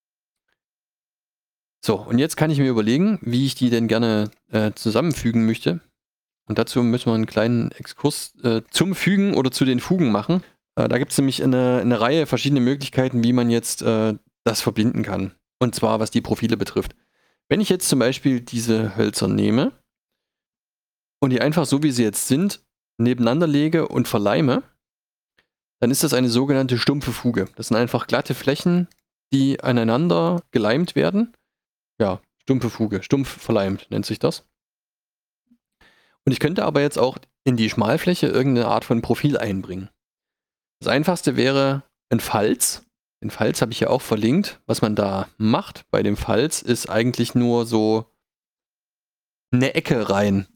So, und jetzt kann ich mir überlegen, wie ich die denn gerne äh, zusammenfügen möchte. Und dazu müssen wir einen kleinen Exkurs äh, zum Fügen oder zu den Fugen machen. Äh, da gibt es nämlich eine, eine Reihe verschiedener Möglichkeiten, wie man jetzt äh, das verbinden kann. Und zwar, was die Profile betrifft. Wenn ich jetzt zum Beispiel diese Hölzer nehme und die einfach so, wie sie jetzt sind, nebeneinander lege und verleime, dann ist das eine sogenannte stumpfe Fuge. Das sind einfach glatte Flächen, die aneinander geleimt werden. Ja, stumpfe Fuge, stumpf verleimt nennt sich das. Und ich könnte aber jetzt auch in die Schmalfläche irgendeine Art von Profil einbringen. Das einfachste wäre ein Falz. Den Falz habe ich ja auch verlinkt. Was man da macht bei dem Falz ist eigentlich nur so eine Ecke rein.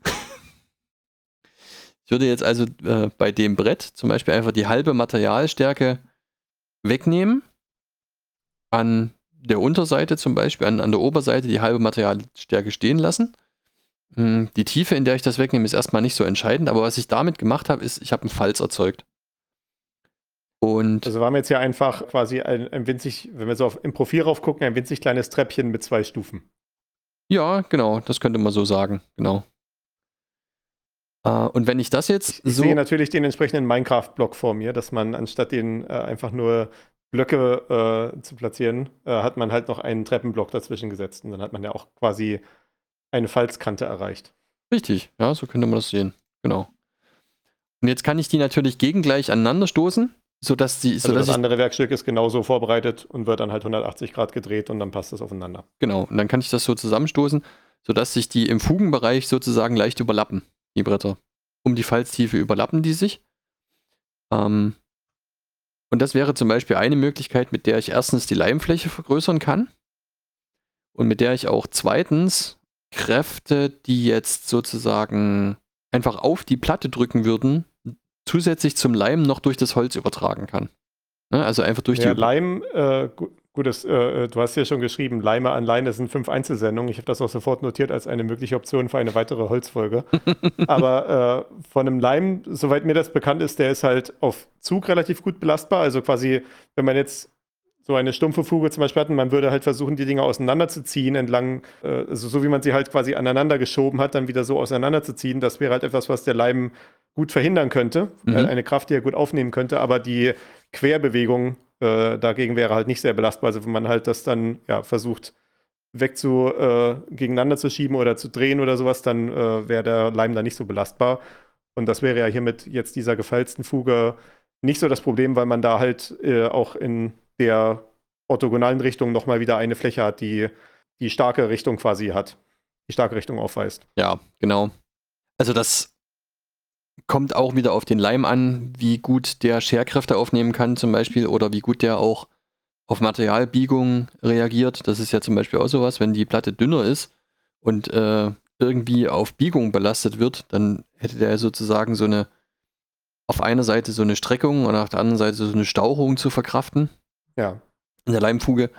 Ich würde jetzt also äh, bei dem Brett zum Beispiel einfach die halbe Materialstärke wegnehmen. An der Unterseite zum Beispiel, an, an der Oberseite die halbe Materialstärke stehen lassen. Die Tiefe, in der ich das wegnehme, ist erstmal nicht so entscheidend, aber was ich damit gemacht habe, ist, ich habe einen Falz erzeugt. Und Also waren wir jetzt hier einfach quasi ein, ein winzig, wenn wir so auf, im Profil rauf gucken, ein winzig kleines Treppchen mit zwei Stufen. ja, genau, das könnte man so sagen, genau. Äh, und wenn ich das jetzt Ich so... sehe natürlich den entsprechenden Minecraft-Block vor mir, dass man anstatt den äh, einfach nur Blöcke äh, zu platzieren, äh, hat man halt noch einen Treppenblock dazwischen gesetzt. Und dann hat man ja auch quasi eine Falzkante erreicht. Richtig, ja, so könnte man das sehen, genau. Und jetzt kann ich die natürlich gegengleich aneinander stoßen, sodass die... Also Sodass das ich, andere Werkstück ist genauso vorbereitet und wird dann halt hundertachtzig Grad gedreht und dann passt das aufeinander. genau, und dann kann ich das so zusammenstoßen, sodass sich die im Fugenbereich sozusagen leicht überlappen, die Bretter. Um die Falztiefe überlappen die sich. Ähm, und das wäre zum Beispiel eine Möglichkeit, mit der ich erstens die Leimfläche vergrößern kann und mit der ich auch zweitens Kräfte, die jetzt sozusagen einfach auf die Platte drücken würden, zusätzlich zum Leim noch durch das Holz übertragen kann. Ne? Also einfach durch Ja, die... Leim, äh, gu gut, das, äh, du hast ja schon geschrieben, Leime an Leim, das sind fünf Einzelsendungen. Ich habe das auch sofort notiert als eine mögliche Option für eine weitere Holzfolge. Aber äh, von einem Leim, soweit mir das bekannt ist, der ist halt auf Zug relativ gut belastbar. Also quasi, wenn man jetzt so eine stumpfe Fuge zum Beispiel hat und man würde halt versuchen, die Dinger auseinanderzuziehen entlang, äh, also so wie man sie halt quasi aneinander geschoben hat, dann wieder so auseinanderzuziehen. Das wäre halt etwas, was der Leim gut verhindern könnte. Mhm. Äh, eine Kraft, die er gut aufnehmen könnte, aber die Querbewegung äh, dagegen wäre halt nicht sehr belastbar. Also wenn man halt das dann ja, versucht weg zu, äh, gegeneinander zu schieben oder zu drehen oder sowas, dann äh, wäre der Leim da nicht so belastbar. Und das wäre ja hier mit jetzt dieser gefalzten Fuge nicht so das Problem, weil man da halt äh, auch in der orthogonalen Richtung nochmal wieder eine Fläche hat, die die starke Richtung quasi hat, die starke Richtung aufweist. Ja, genau. Also das kommt auch wieder auf den Leim an, wie gut der Scherkräfte aufnehmen kann zum Beispiel oder wie gut der auch auf Materialbiegung reagiert. Das ist ja zum Beispiel auch sowas, wenn die Platte dünner ist und äh, irgendwie auf Biegung belastet wird, dann hätte der sozusagen so eine, auf einer Seite so eine Streckung und auf der anderen Seite so eine Stauchung zu verkraften. Ja. In der Leimfuge.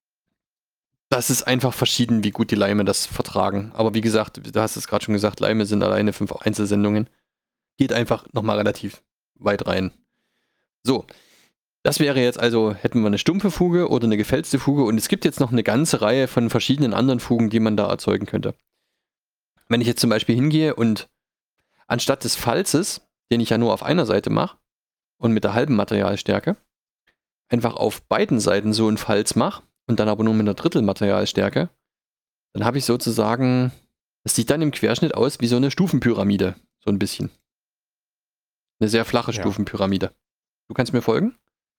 Das ist einfach verschieden, wie gut die Leime das vertragen. Aber wie gesagt, du hast es gerade schon gesagt, Leime sind alleine fünf Einzelsendungen. Geht einfach nochmal relativ weit rein. So, das wäre jetzt also, hätten wir eine stumpfe Fuge oder eine gefälzte Fuge und es gibt jetzt noch eine ganze Reihe von verschiedenen anderen Fugen, die man da erzeugen könnte. Wenn ich jetzt zum Beispiel hingehe und anstatt des Falzes, den ich ja nur auf einer Seite mache und mit der halben Materialstärke, einfach auf beiden Seiten so einen Falz mache und dann aber nur mit einer Drittel Materialstärke, dann habe ich sozusagen, das sieht dann im Querschnitt aus wie so eine Stufenpyramide, so ein bisschen. Eine sehr flache Ja. Stufenpyramide. Du kannst mir folgen?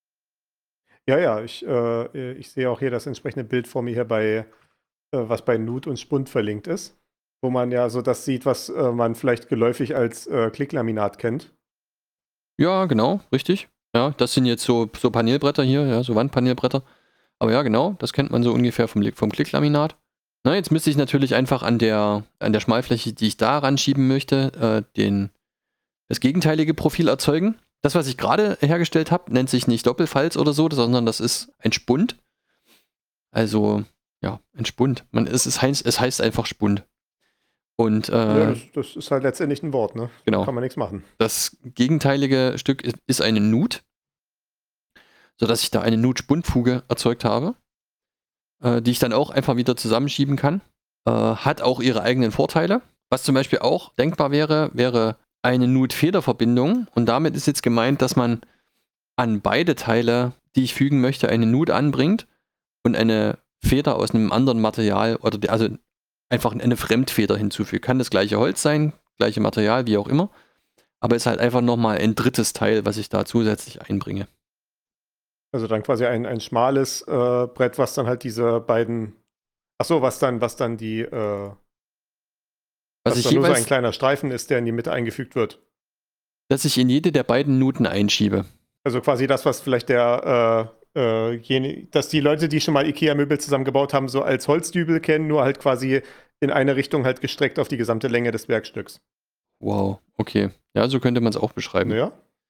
Ja, ja, ich, äh, ich sehe auch hier das entsprechende Bild vor mir hier bei, äh, was bei Nut und Spund verlinkt ist, wo man ja so das sieht, was äh, man vielleicht geläufig als äh, Klicklaminat kennt. Ja, genau, richtig. Ja, das sind jetzt so, so Panelbretter hier, ja, so Wandpanelbretter. Aber ja, genau, das kennt man so ungefähr vom, vom Klicklaminat. Na, jetzt müsste ich natürlich einfach an der, an der Schmalfläche, die ich da ranschieben möchte, äh, den, das gegenteilige Profil erzeugen. Das, was ich gerade hergestellt habe, nennt sich nicht Doppelfalz oder so, sondern das ist ein Spund. Also, ja, ein Spund. Man, es, ist, es heißt einfach Spund. Und äh, Ja, das, das ist halt letztendlich ein Wort, ne? Genau. Da kann man nichts machen. das gegenteilige Stück ist, ist eine Nut, sodass ich da eine Nut-Spundfuge erzeugt habe, äh, die ich dann auch einfach wieder zusammenschieben kann. Äh, hat auch ihre eigenen Vorteile. Was zum Beispiel auch denkbar wäre, wäre eine Nut-Feder-Verbindung. Und damit ist jetzt gemeint, dass man an beide Teile, die ich fügen möchte, eine Nut anbringt und eine Feder aus einem anderen Material, oder die, also einfach eine Fremdfeder hinzufügt. Kann das gleiche Holz sein, gleiche Material, wie auch immer. Aber ist halt einfach nochmal ein drittes Teil, was ich da zusätzlich einbringe. Also dann quasi ein, ein schmales äh, Brett, was dann halt diese beiden, ach so, was dann, was dann die, äh, Was was ich dann nur so jeweils, ein kleiner Streifen ist, der in die Mitte eingefügt wird. dass ich in jede der beiden Nuten einschiebe. Also quasi das, was vielleicht der, äh, äh, jene, dass die Leute, die schon mal IKEA-Möbel zusammengebaut haben, so als Holzdübel kennen, nur halt quasi in eine Richtung halt gestreckt auf die gesamte Länge des Werkstücks. Wow, okay. Ja, so könnte man es auch beschreiben. Ja?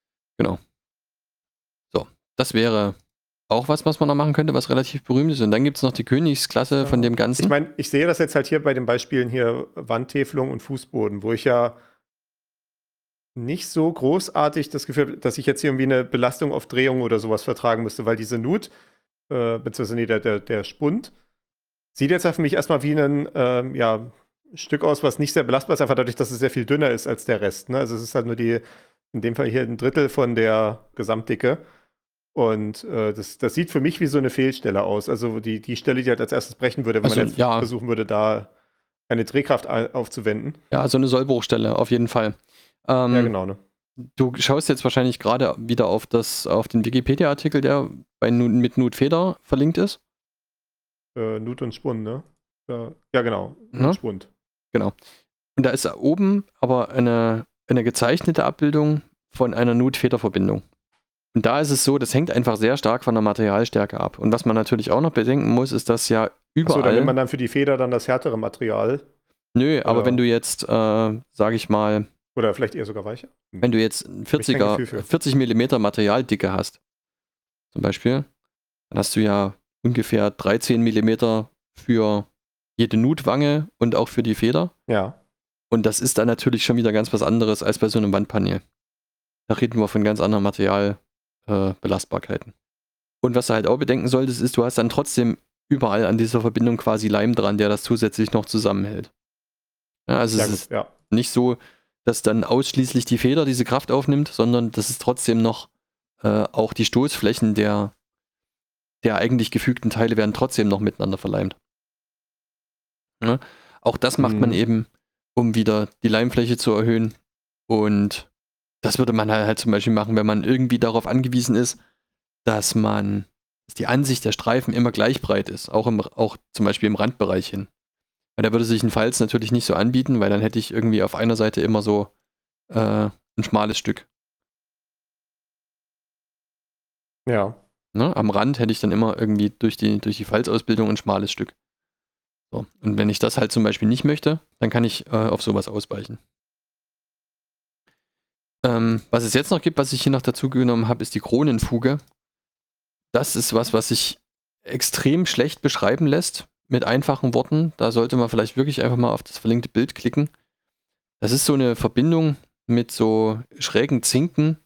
Das wäre auch was, was man da machen könnte, was relativ berühmt ist. Und dann gibt es noch die Königsklasse von dem Ganzen. Ich meine, ich sehe das jetzt halt hier bei den Beispielen hier Wandtäfelung und Fußboden, wo ich ja nicht so großartig das Gefühl habe, dass ich jetzt hier irgendwie eine Belastung auf Drehung oder sowas vertragen müsste, weil diese Nut, äh, beziehungsweise nee, der, der, der Spund, sieht jetzt für mich erstmal wie ein ähm, ja, Stück aus, was nicht sehr belastbar ist, einfach dadurch, dass es sehr viel dünner ist als der Rest. Ne? Also es ist halt nur die, in dem Fall hier ein Drittel von der Gesamtdicke. Und äh, das, das sieht für mich wie so eine Fehlstelle aus. Also die, die Stelle, die halt als erstes brechen würde, wenn Also, man jetzt ja. versuchen würde, da eine Drehkraft ein- aufzuwenden. Ja, so eine Sollbruchstelle, auf jeden Fall. Ähm, Ja, genau. Ne? Du schaust jetzt wahrscheinlich gerade wieder auf, das, auf den Wikipedia-Artikel, der bei Nut, mit Nutfeder verlinkt ist. Äh, Nut und Spund, ne? Ja, ja genau. Ja. Spund. Genau. Und da ist oben aber eine, eine gezeichnete Abbildung von einer Nut-Feder-Verbindung. Und da ist es so, das hängt einfach sehr stark von der Materialstärke ab. Und was man natürlich auch noch bedenken muss, ist, dass ja überall... Achso, dann nimmt man dann für die Feder dann das härtere Material. Nö, aber Oder- wenn du jetzt, äh, sage ich mal, Oder vielleicht eher sogar weicher. wenn du jetzt ein kein vierziger, Gefühl für. vierzig Millimeter Materialdicke hast, zum Beispiel, dann hast du ja ungefähr dreizehn Millimeter für jede Nutwange und auch für die Feder. Ja. Und das ist dann natürlich schon wieder ganz was anderes als bei so einem Wandpanel. Da reden wir von ganz anderen Materialbelastbarkeiten. Und was du halt auch bedenken solltest, ist, du hast dann trotzdem überall an dieser Verbindung quasi Leim dran, der das zusätzlich noch zusammenhält. Ja, also Ja, es gut, ist ja. nicht so, dass dann ausschließlich die Feder diese Kraft aufnimmt, sondern das ist trotzdem noch äh, auch die Stoßflächen der, der eigentlich gefügten Teile werden trotzdem noch miteinander verleimt. Ne? Auch das macht man Mhm. eben, um wieder die Leimfläche zu erhöhen. Und das würde man halt, halt zum Beispiel machen, wenn man irgendwie darauf angewiesen ist, dass man, dass die Ansicht der Streifen immer gleich breit ist, auch, im, auch zum Beispiel im Randbereich hin. Weil da würde sich ein Falz natürlich nicht so anbieten, weil dann hätte ich irgendwie auf einer Seite immer so äh, ein schmales Stück. Ja. Ne? Am Rand hätte ich dann immer irgendwie durch die, durch die Falzausbildung ein schmales Stück. So. Und wenn ich das halt zum Beispiel nicht möchte, dann kann ich äh, auf sowas ausweichen. Ähm, was es jetzt noch gibt, was ich hier noch dazu genommen habe, ist die Kronenfuge. Das ist was, was sich extrem schlecht beschreiben lässt mit einfachen Worten. Da sollte man vielleicht wirklich einfach mal auf das verlinkte Bild klicken. Das ist so eine Verbindung mit so schrägen Zinken,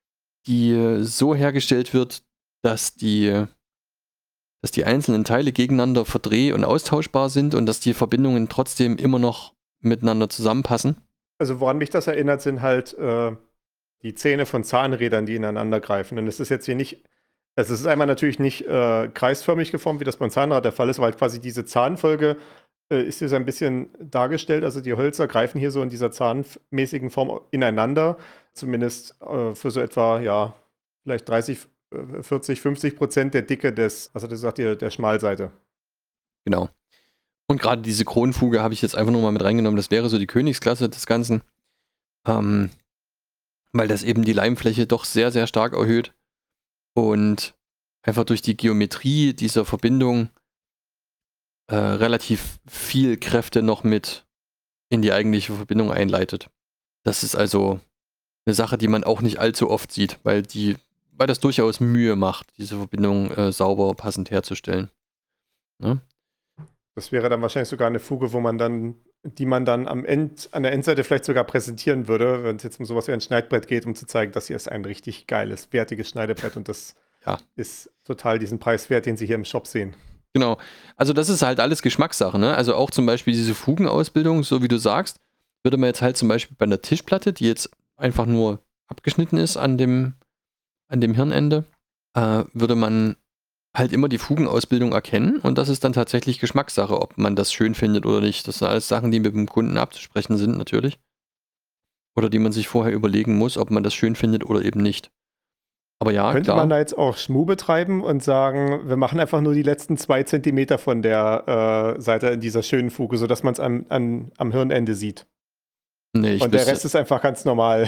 die so hergestellt wird, dass die, dass die einzelnen Teile gegeneinander verdreh- und austauschbar sind und dass die Verbindungen trotzdem immer noch miteinander zusammenpassen. Also woran mich das erinnert, sind halt äh, die Zähne von Zahnrädern, die ineinander greifen. Und es ist jetzt hier nicht, also es ist einmal natürlich nicht äh, kreisförmig geformt, wie das beim Zahnrad der Fall ist, weil quasi diese Zahnfolge äh, ist hier so ein bisschen dargestellt. Also die Hölzer greifen hier so in dieser zahnmäßigen Form ineinander. Zumindest äh, für so etwa, ja, vielleicht dreißig, äh, vierzig, fünfzig Prozent der Dicke des, also das sagt ihr, der Schmalseite. Genau. Und gerade diese Kronenfuge habe ich jetzt einfach nur mal mit reingenommen. Das wäre so die Königsklasse des Ganzen. Ähm, weil das eben die Leimfläche doch sehr, sehr stark erhöht. Und einfach durch die Geometrie dieser Verbindung äh, relativ viel Kräfte noch mit in die eigentliche Verbindung einleitet. Das ist also eine Sache, die man auch nicht allzu oft sieht, weil die, weil das durchaus Mühe macht, diese Verbindung äh, sauber passend herzustellen. Ne? Das wäre dann wahrscheinlich sogar eine Fuge, wo man dann, die man dann am End, an der Endseite vielleicht sogar präsentieren würde, wenn es jetzt um sowas wie ein Schneidbrett geht, um zu zeigen, das hier ist ein richtig geiles, wertiges Schneidebrett und das Ja. ist total diesen Preis wert, den Sie hier im Shop sehen. Genau. Also das ist halt alles Geschmackssache, ne? Also auch zum Beispiel diese Fugenausbildung, so wie du sagst, würde man jetzt halt zum Beispiel bei einer Tischplatte, die jetzt einfach nur abgeschnitten ist an dem, an dem Hirnende, äh, würde man halt immer die Fugenausbildung erkennen und das ist dann tatsächlich Geschmackssache, ob man das schön findet oder nicht. Das sind alles Sachen, die mit dem Kunden abzusprechen sind natürlich. Oder die man sich vorher überlegen muss, ob man das schön findet oder eben nicht. Aber ja, Könnte klar. man da jetzt auch Schmuh betreiben und sagen, wir machen einfach nur die letzten zwei Zentimeter von der äh, Seite in dieser schönen Fuge, sodass man es am, an, am Hirnende sieht. Nee, ich Und der wüsste- Rest ist einfach ganz normal.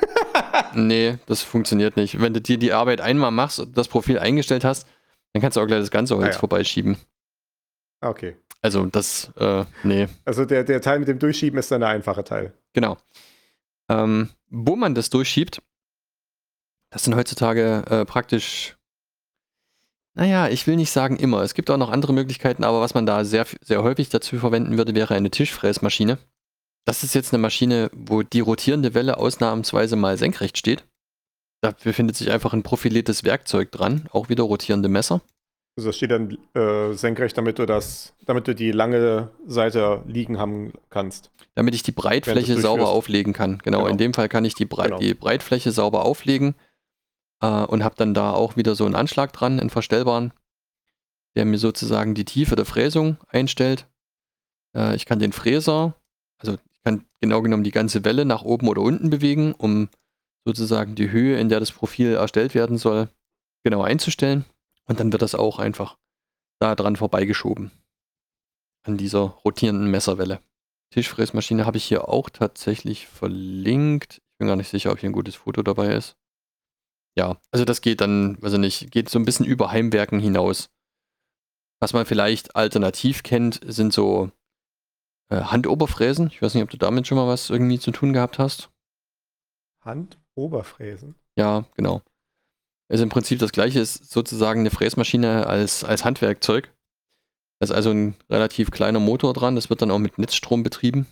Nee, das funktioniert nicht. Wenn du dir die Arbeit einmal machst und das Profil eingestellt hast, dann kannst du auch gleich das ganze Holz Ah ja. vorbeischieben. Okay. Also das, äh, nee, Also der, der Teil mit dem Durchschieben ist dann der einfache Teil. genau. Ähm, wo man das durchschiebt, das sind heutzutage äh, praktisch, naja, ich will nicht sagen immer. Es gibt auch noch andere Möglichkeiten, aber was man da sehr, sehr häufig dazu verwenden würde, wäre eine Tischfräsmaschine. Das ist jetzt eine Maschine, wo die rotierende Welle ausnahmsweise mal senkrecht steht. Da befindet sich einfach ein profiliertes Werkzeug dran, auch wieder rotierende Messer. Also das steht dann äh, senkrecht, damit du das, damit du die lange Seite liegen haben kannst. Damit ich die Breitfläche Während du sauber durchführst. auflegen kann. Genau, Genau. in dem Fall kann ich die, Brei Genau. die Breitfläche sauber auflegen äh, und habe dann da auch wieder so einen Anschlag dran, einen verstellbaren, der mir sozusagen die Tiefe der Fräsung einstellt. Äh, ich kann den Fräser, also ich kann genau genommen die ganze Welle nach oben oder unten bewegen, um sozusagen die Höhe, in der das Profil erstellt werden soll, genau einzustellen. Und dann wird das auch einfach da dran vorbeigeschoben. An dieser rotierenden Messerwelle. Tischfräsmaschine habe ich hier auch tatsächlich verlinkt. Ich bin gar nicht sicher, ob hier ein gutes Foto dabei ist. Ja, also das geht dann, also nicht, geht so ein bisschen über Heimwerken hinaus. Was man vielleicht alternativ kennt, sind so äh, Handoberfräsen. Ich weiß nicht, ob du damit schon mal was irgendwie zu tun gehabt hast. Handoberfräsen? Ja, genau. Also im Prinzip das gleiche, ist sozusagen eine Fräsmaschine als, als Handwerkzeug. Da ist also ein relativ kleiner Motor dran, das wird dann auch mit Netzstrom betrieben.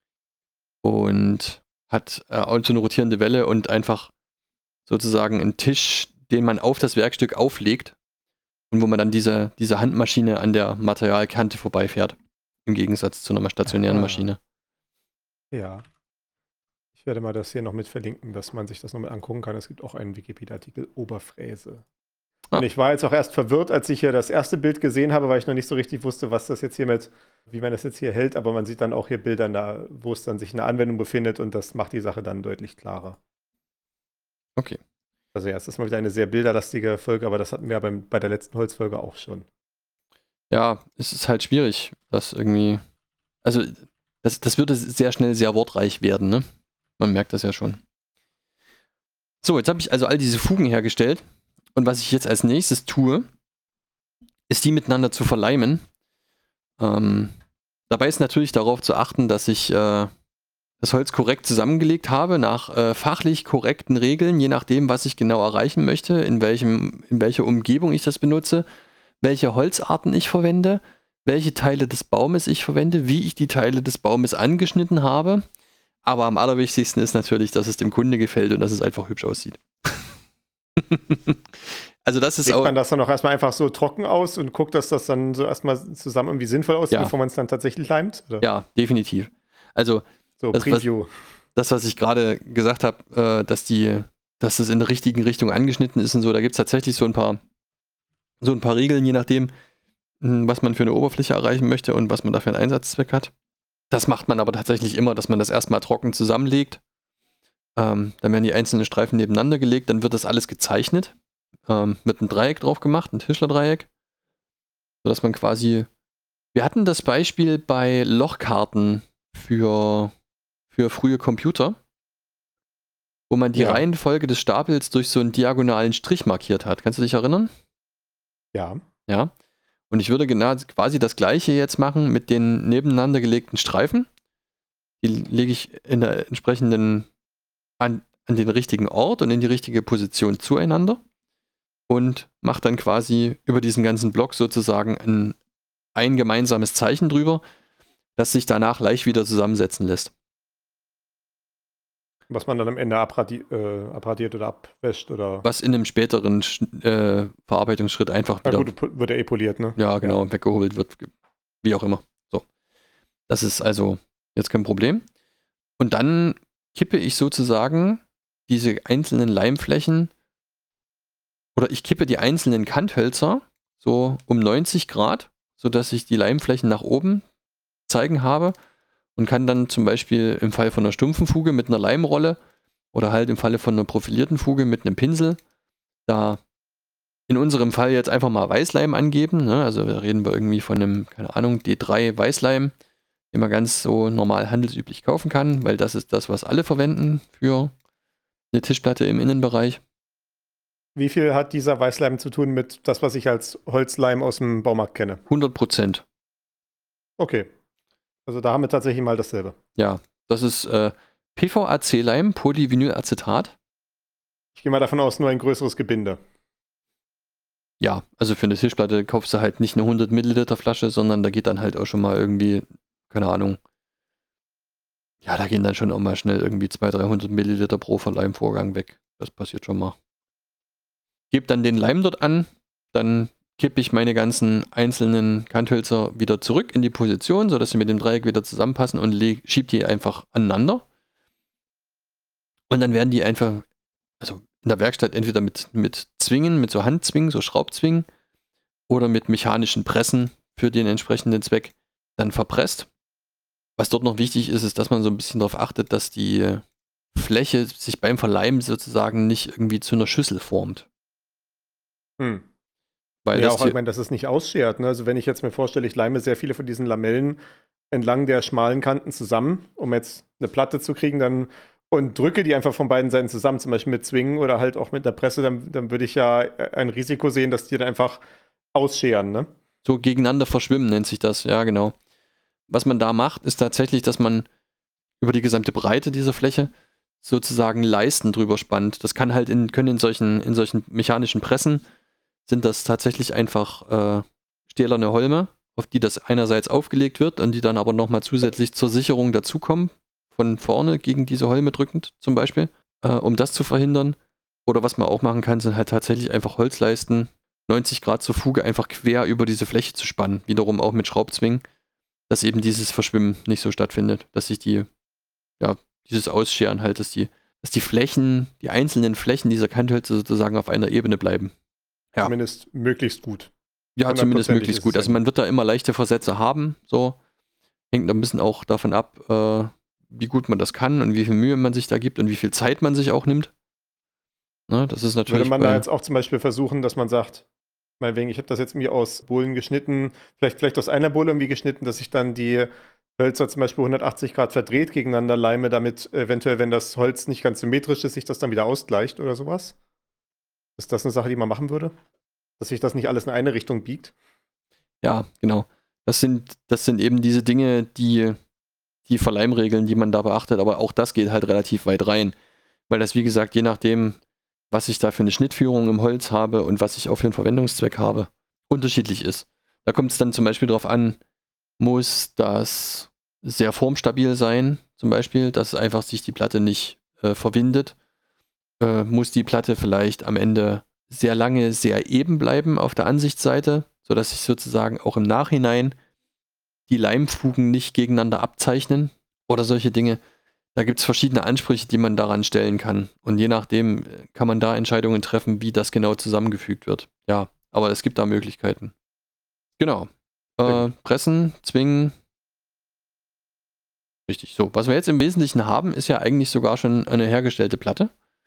Und hat äh, auch so eine rotierende Welle und einfach sozusagen einen Tisch, den man auf das Werkstück auflegt und wo man dann diese, diese Handmaschine an der Materialkante vorbeifährt. Im Gegensatz zu einer stationären Aha. Maschine. Ja. Ich werde mal das hier noch mit verlinken, dass man sich das nochmal angucken kann. Es gibt auch einen Wikipedia-Artikel Oberfräse. Und ich war jetzt auch erst verwirrt, als ich hier das erste Bild gesehen habe, weil ich noch nicht so richtig wusste, was das jetzt hier mit, wie man das jetzt hier hält. Aber man sieht dann auch hier Bilder, da, wo es dann sich in der Anwendung befindet und das macht die Sache dann deutlich klarer. Okay. Also ja, es ist mal wieder eine sehr bilderlastige Folge, aber das hatten wir ja beim, bei der letzten Holzfolge auch schon. Ja, es ist halt schwierig, das irgendwie. Also, das, das würde sehr schnell sehr wortreich werden, ne? Man merkt das ja schon. So, jetzt habe ich also all diese Fugen hergestellt. Und was ich jetzt als nächstes tue, ist die miteinander zu verleimen. Ähm, dabei ist natürlich darauf zu achten, dass ich äh, das Holz korrekt zusammengelegt habe, nach äh, fachlich korrekten Regeln, je nachdem, was ich genau erreichen möchte, in, welchem, in welcher Umgebung ich das benutze, welche Holzarten ich verwende, welche Teile des Baumes ich verwende, wie ich die Teile des Baumes angeschnitten habe. Aber am allerwichtigsten ist natürlich, dass es dem Kunde gefällt und dass es einfach hübsch aussieht. Also das ist Legt auch. man das dann auch erstmal einfach so trocken aus und guckt, dass das dann so erstmal zusammen irgendwie sinnvoll aussieht, Ja. bevor man es dann tatsächlich leimt? Oder? Ja, definitiv. Also So, das, Preview. Was, das, was ich gerade gesagt habe, äh, dass die, dass es in der richtigen Richtung angeschnitten ist und so, da gibt es tatsächlich so ein paar, so ein paar Regeln, je nachdem, mh, was man für eine Oberfläche erreichen möchte und was man dafür einen Einsatzzweck hat. Das macht man aber tatsächlich immer, dass man das erstmal trocken zusammenlegt. Ähm, dann werden die einzelnen Streifen nebeneinander gelegt, dann wird das alles gezeichnet, ähm, mit einem Dreieck drauf gemacht, ein Tischlerdreieck, sodass man quasi. Wir hatten das Beispiel bei Lochkarten für, für frühe Computer, wo man die Ja. Reihenfolge des Stapels durch so einen diagonalen Strich markiert hat. Kannst du dich erinnern? Ja. Ja. Und ich würde genau quasi das gleiche jetzt machen mit den nebeneinander gelegten Streifen. Die lege ich in der entsprechenden an, an den richtigen Ort und in die richtige Position zueinander und mache dann quasi über diesen ganzen Block sozusagen ein, ein gemeinsames Zeichen drüber, das sich danach leicht wieder zusammensetzen lässt. Was man dann am Ende abradi äh, abradiert oder abwäscht oder. Was in einem späteren Sch- äh, Verarbeitungsschritt einfach Na wieder, gut, pu- wird er eh poliert, ne? ja genau, weggehobelt wird, wie auch immer. So. Das ist also jetzt kein Problem. Und dann kippe ich sozusagen diese einzelnen Leimflächen oder ich kippe die einzelnen Kanthölzer so um neunzig Grad, sodass ich die Leimflächen nach oben zeigen habe und kann dann zum Beispiel im Fall von einer stumpfen Fuge mit einer Leimrolle oder halt im Falle von einer profilierten Fuge mit einem Pinsel da in unserem Fall jetzt einfach mal Weißleim angeben. Ne? Also da reden wir irgendwie von einem, keine Ahnung, D drei Weißleim, den man ganz so normal handelsüblich kaufen kann, weil das ist das, was alle verwenden für eine Tischplatte im Innenbereich. Wie viel hat dieser Weißleim zu tun mit das, was ich als Holzleim aus dem Baumarkt kenne? hundert Prozent. Okay. Also da haben wir tatsächlich mal dasselbe. Ja, das ist äh, P V A C-Leim, Polyvinylacetat. Ich gehe mal davon aus, nur ein größeres Gebinde. Ja, also für eine Tischplatte kaufst du halt nicht eine hundert Milliliter Flasche, sondern da geht dann halt auch schon mal irgendwie, keine Ahnung, ja, da gehen dann schon auch mal schnell irgendwie zweihundert, dreihundert Milliliter pro Verleimvorgang weg. Das passiert schon mal. Gebe dann den Leim dort an, dann kippe ich meine ganzen einzelnen Kanthölzer wieder zurück in die Position, sodass sie mit dem Dreieck wieder zusammenpassen und schiebe die einfach aneinander. Und dann werden die einfach, also in der Werkstatt entweder mit, mit Zwingen, mit so Handzwingen, so Schraubzwingen oder mit mechanischen Pressen für den entsprechenden Zweck dann verpresst. Was dort noch wichtig ist, ist, dass man so ein bisschen darauf achtet, dass die Fläche sich beim Verleimen sozusagen nicht irgendwie zu einer Schüssel formt. Hm. Weil Ja, das auch, hier, ich meine, dass es nicht ausschert. Ne? Also wenn ich jetzt mir vorstelle, ich leime sehr viele von diesen Lamellen entlang der schmalen Kanten zusammen, um jetzt eine Platte zu kriegen, dann und drücke die einfach von beiden Seiten zusammen, zum Beispiel mit Zwingen oder halt auch mit der Presse, dann, dann würde ich ja ein Risiko sehen, dass die dann einfach ausscheren, ne? so gegeneinander verschwimmen nennt sich das, ja genau. Was man da macht, ist tatsächlich, dass man über die gesamte Breite dieser Fläche sozusagen Leisten drüber spannt. Das kann halt in, können in solchen, in solchen mechanischen Pressen sind das tatsächlich einfach äh, stählerne Holme, auf die das einerseits aufgelegt wird und die dann aber nochmal zusätzlich zur Sicherung dazukommen, von vorne gegen diese Holme drückend zum Beispiel, äh, um das zu verhindern. Oder was man auch machen kann, sind halt tatsächlich einfach Holzleisten, neunzig Grad zur Fuge einfach quer über diese Fläche zu spannen, wiederum auch mit Schraubzwingen, dass eben dieses Verschwimmen nicht so stattfindet, dass sich die, ja, dieses Ausscheren halt, dass die, dass die Flächen, die einzelnen Flächen dieser Kanthölzer sozusagen auf einer Ebene bleiben. Ja. Zumindest möglichst gut. Ja, zumindest hundertprozentig möglichst ist gut. es Also ja man wird da immer leichte Versätze haben, so. Hängt ein bisschen auch davon ab, äh, wie gut man das kann und wie viel Mühe man sich da gibt und wie viel Zeit man sich auch nimmt. Ne, das ist natürlich Würde man bei, da jetzt auch zum Beispiel versuchen, dass man sagt, meinetwegen, ich habe das jetzt mir aus Bohlen geschnitten, vielleicht, vielleicht aus einer Bohle irgendwie geschnitten, dass ich dann die Hölzer zum Beispiel hundertachtzig Grad verdreht gegeneinander leime, damit eventuell, wenn das Holz nicht ganz symmetrisch ist, sich das dann wieder ausgleicht oder sowas? Ist das eine Sache, die man machen würde? Dass sich das nicht alles in eine Richtung biegt? ja, genau. Das sind, das sind eben diese Dinge, die, die Verleimregeln, die man da beachtet, aber auch das geht halt relativ weit rein. Weil das, wie gesagt, je nachdem, was ich da für eine Schnittführung im Holz habe und was ich auch für einen Verwendungszweck habe, unterschiedlich ist. Da kommt es dann zum Beispiel darauf an, muss das sehr formstabil sein, zum Beispiel, dass einfach sich die Platte nicht äh, verwindet. Äh, muss die Platte vielleicht am Ende sehr lange sehr eben bleiben auf der Ansichtsseite, sodass sich sozusagen auch im Nachhinein die Leimfugen nicht gegeneinander abzeichnen oder solche Dinge. Da gibt es verschiedene Ansprüche, die man daran stellen kann. Und je nachdem kann man da Entscheidungen treffen, wie das genau zusammengefügt wird. Ja, aber es gibt da Möglichkeiten. Genau. Äh, pressen, zwingen. Richtig. So, was wir jetzt im Wesentlichen haben, ist ja eigentlich sogar schon eine hergestellte Platte.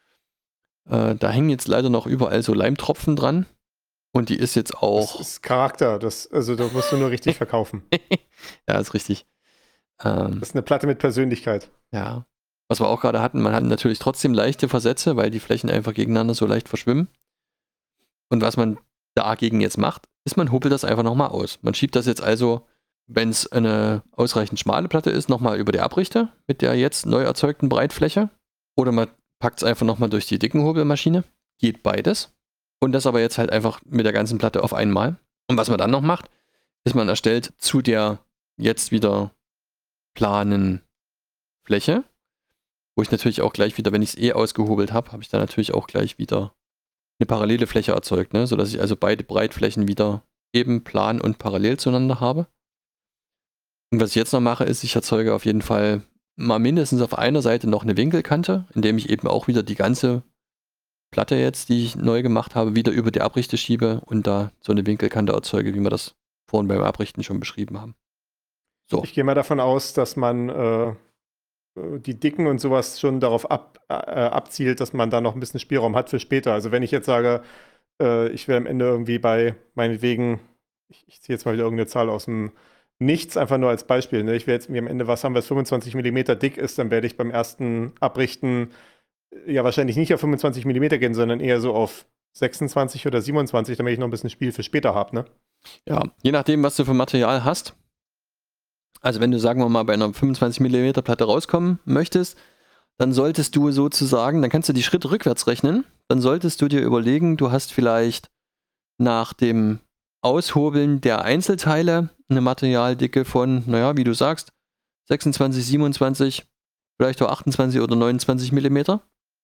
Äh, da hängen jetzt leider noch überall so Leimtropfen dran. Und die ist jetzt auch. Das ist Charakter. Das, also da musst du nur richtig verkaufen. Ja, ist richtig. Ähm, Das ist eine Platte mit Persönlichkeit. Ja. Was wir auch gerade hatten, man hat natürlich trotzdem leichte Versätze, weil die Flächen einfach gegeneinander so leicht verschwimmen. Und was man dagegen jetzt macht, ist, man huppelt das einfach nochmal aus. Man schiebt das jetzt also, wenn es eine ausreichend schmale Platte ist, nochmal über die Abrichte mit der jetzt neu erzeugten Breitfläche. Oder man packt es einfach nochmal durch die dicken Hobelmaschine. Geht beides. Und das aber jetzt halt einfach mit der ganzen Platte auf einmal. Und was man dann noch macht, ist, man erstellt zu der jetzt wieder planen Fläche, wo ich natürlich auch gleich wieder, wenn ich es eh ausgehobelt habe, habe ich da natürlich auch gleich wieder eine parallele Fläche erzeugt, ne? Sodass ich also beide Breitflächen wieder eben plan und parallel zueinander habe. Und was ich jetzt noch mache, ist, ich erzeuge auf jeden Fall mal mindestens auf einer Seite noch eine Winkelkante, indem ich eben auch wieder die ganze Platte jetzt, die ich neu gemacht habe, wieder über die Abrichte schiebe und da so eine Winkelkante erzeuge, wie wir das vorhin beim Abrichten schon beschrieben haben. So. Ich gehe mal davon aus, dass man äh, die Dicken und sowas schon darauf ab, äh, abzielt, dass man da noch ein bisschen Spielraum hat für später. Also wenn ich jetzt sage, äh, ich will am Ende irgendwie bei, meinetwegen, ich, ich ziehe jetzt mal wieder irgendeine Zahl aus dem Nichts, einfach nur als Beispiel. Ne? Ich will jetzt mir am Ende was haben, was fünfundzwanzig Millimeter dick ist, dann werde ich beim ersten Abrichten ja wahrscheinlich nicht auf fünfundzwanzig Millimeter gehen, sondern eher so auf sechsundzwanzig oder siebenundzwanzig, damit ich noch ein bisschen Spiel für später habe. Ne? Ja, je nachdem, was du für Material hast. Also wenn du, sagen wir mal, bei einer fünfundzwanzig Millimeter Platte rauskommen möchtest, dann solltest du sozusagen, dann kannst du die Schritte rückwärts rechnen, dann solltest du dir überlegen, du hast vielleicht nach dem Aushobeln der Einzelteile eine Materialdicke von, naja, wie du sagst, sechsundzwanzig, siebenundzwanzig, vielleicht auch achtundzwanzig oder neunundzwanzig Millimeter.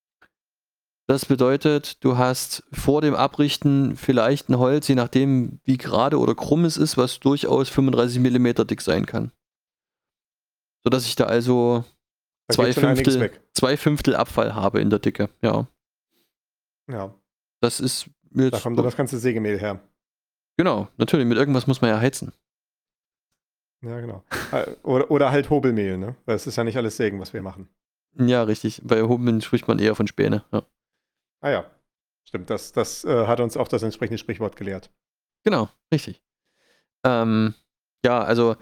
Das bedeutet, du hast vor dem Abrichten vielleicht ein Holz, je nachdem wie gerade oder krumm es ist, was durchaus fünfunddreißig Millimeter dick sein kann. Sodass ich da also Da zwei geht schon einiges Fünftel, weg. zwei Fünftel Abfall habe in der Dicke. Ja, Ja, das ist da jetzt. kommt dann das ganze Sägemehl her. Genau, natürlich, mit irgendwas muss man ja heizen. Ja, genau. Äh, Oder, oder halt Hobelmehl, ne? Weil es ist ja nicht alles Sägen, was wir machen. Ja, richtig. Bei Hobeln spricht man eher von Späne. Ja. Ah ja, stimmt. Das, das äh, hat uns auch das entsprechende Sprichwort gelehrt. Genau, richtig. Ähm, ja, also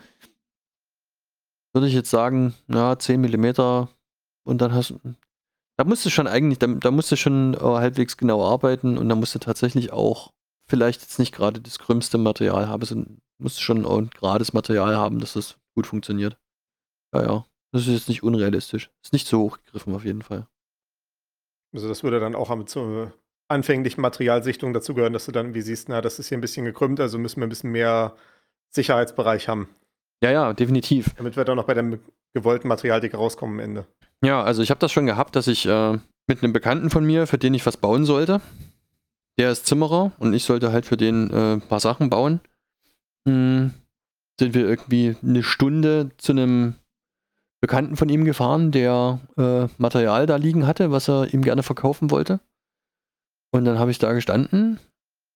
würde ich jetzt sagen, na, zehn Millimeter und dann hast du, da musst du schon eigentlich, da, da musst du schon äh, halbwegs genau arbeiten und da musst du tatsächlich auch vielleicht jetzt nicht gerade das krümmste Material haben, sondern musst du schon ein gerades Material haben, dass das gut funktioniert. Ja, ja. Das ist jetzt nicht unrealistisch. Ist nicht so hochgegriffen auf jeden Fall. Also das würde dann auch am- zur anfänglichen Materialsichtung dazu gehören, dass du dann irgendwie siehst, na, das ist hier ein bisschen gekrümmt, also müssen wir ein bisschen mehr Sicherheitsbereich haben, Ja, ja, definitiv. damit wir dann noch bei der gewollten Materialdicke rauskommen am Ende. Ja, also ich habe das schon gehabt, dass ich äh, mit einem Bekannten von mir, für den ich was bauen sollte, der ist Zimmerer und ich sollte halt für den äh, ein paar Sachen bauen, hm, sind wir irgendwie eine Stunde zu einem Bekannten von ihm gefahren, der äh, Material da liegen hatte, was er ihm gerne verkaufen wollte. Und dann habe ich da gestanden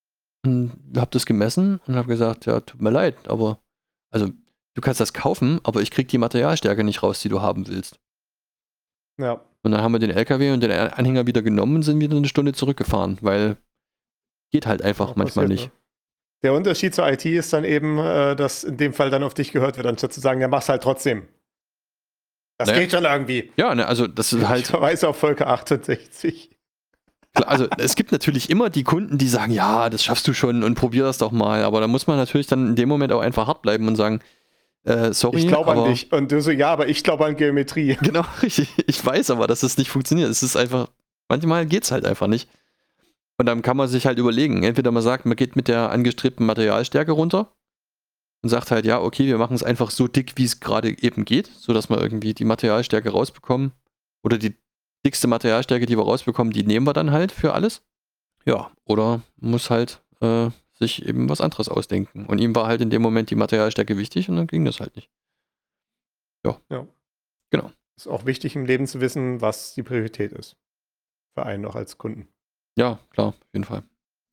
und habe das gemessen und habe gesagt, ja, tut mir leid, aber also du kannst das kaufen, aber ich krieg die Materialstärke nicht raus, die du haben willst. Ja. Und dann haben wir den L K W und den Anhänger wieder genommen und sind wieder eine Stunde zurückgefahren, weil geht halt einfach Ja, manchmal passiert, nicht. ne? Der Unterschied zur I T ist dann eben, äh, dass in dem Fall dann auf dich gehört wird, anstatt zu sagen, ja, mach's halt trotzdem. Das Naja. geht schon irgendwie. Ja, ne, also das ist halt. Ich verweise auf Folge achtundsechzig. Klar, also es gibt natürlich immer die Kunden, die sagen, ja, das schaffst du schon und probier das doch mal. Aber da muss man natürlich dann in dem Moment auch einfach hart bleiben und sagen, äh, sorry. Ich glaube an aber, dich. Und du so, ja, aber ich glaube an Geometrie. Genau, richtig. Ich weiß aber, dass es nicht funktioniert. Es ist einfach, manchmal geht es halt einfach nicht. Und dann kann man sich halt überlegen, entweder man sagt, man geht mit der angestrebten Materialstärke runter und sagt halt, ja, okay, wir machen es einfach so dick, wie es gerade eben geht, sodass wir irgendwie die Materialstärke rausbekommen. Oder die dickste Materialstärke, die wir rausbekommen, die nehmen wir dann halt für alles. Ja, oder muss halt äh, sich eben was anderes ausdenken. Und ihm war halt in dem Moment die Materialstärke wichtig und dann ging das halt nicht. Ja. Ja. Genau. Ist auch wichtig im Leben zu wissen, was die Priorität ist. Für einen auch als Kunden. Ja, klar, auf jeden Fall.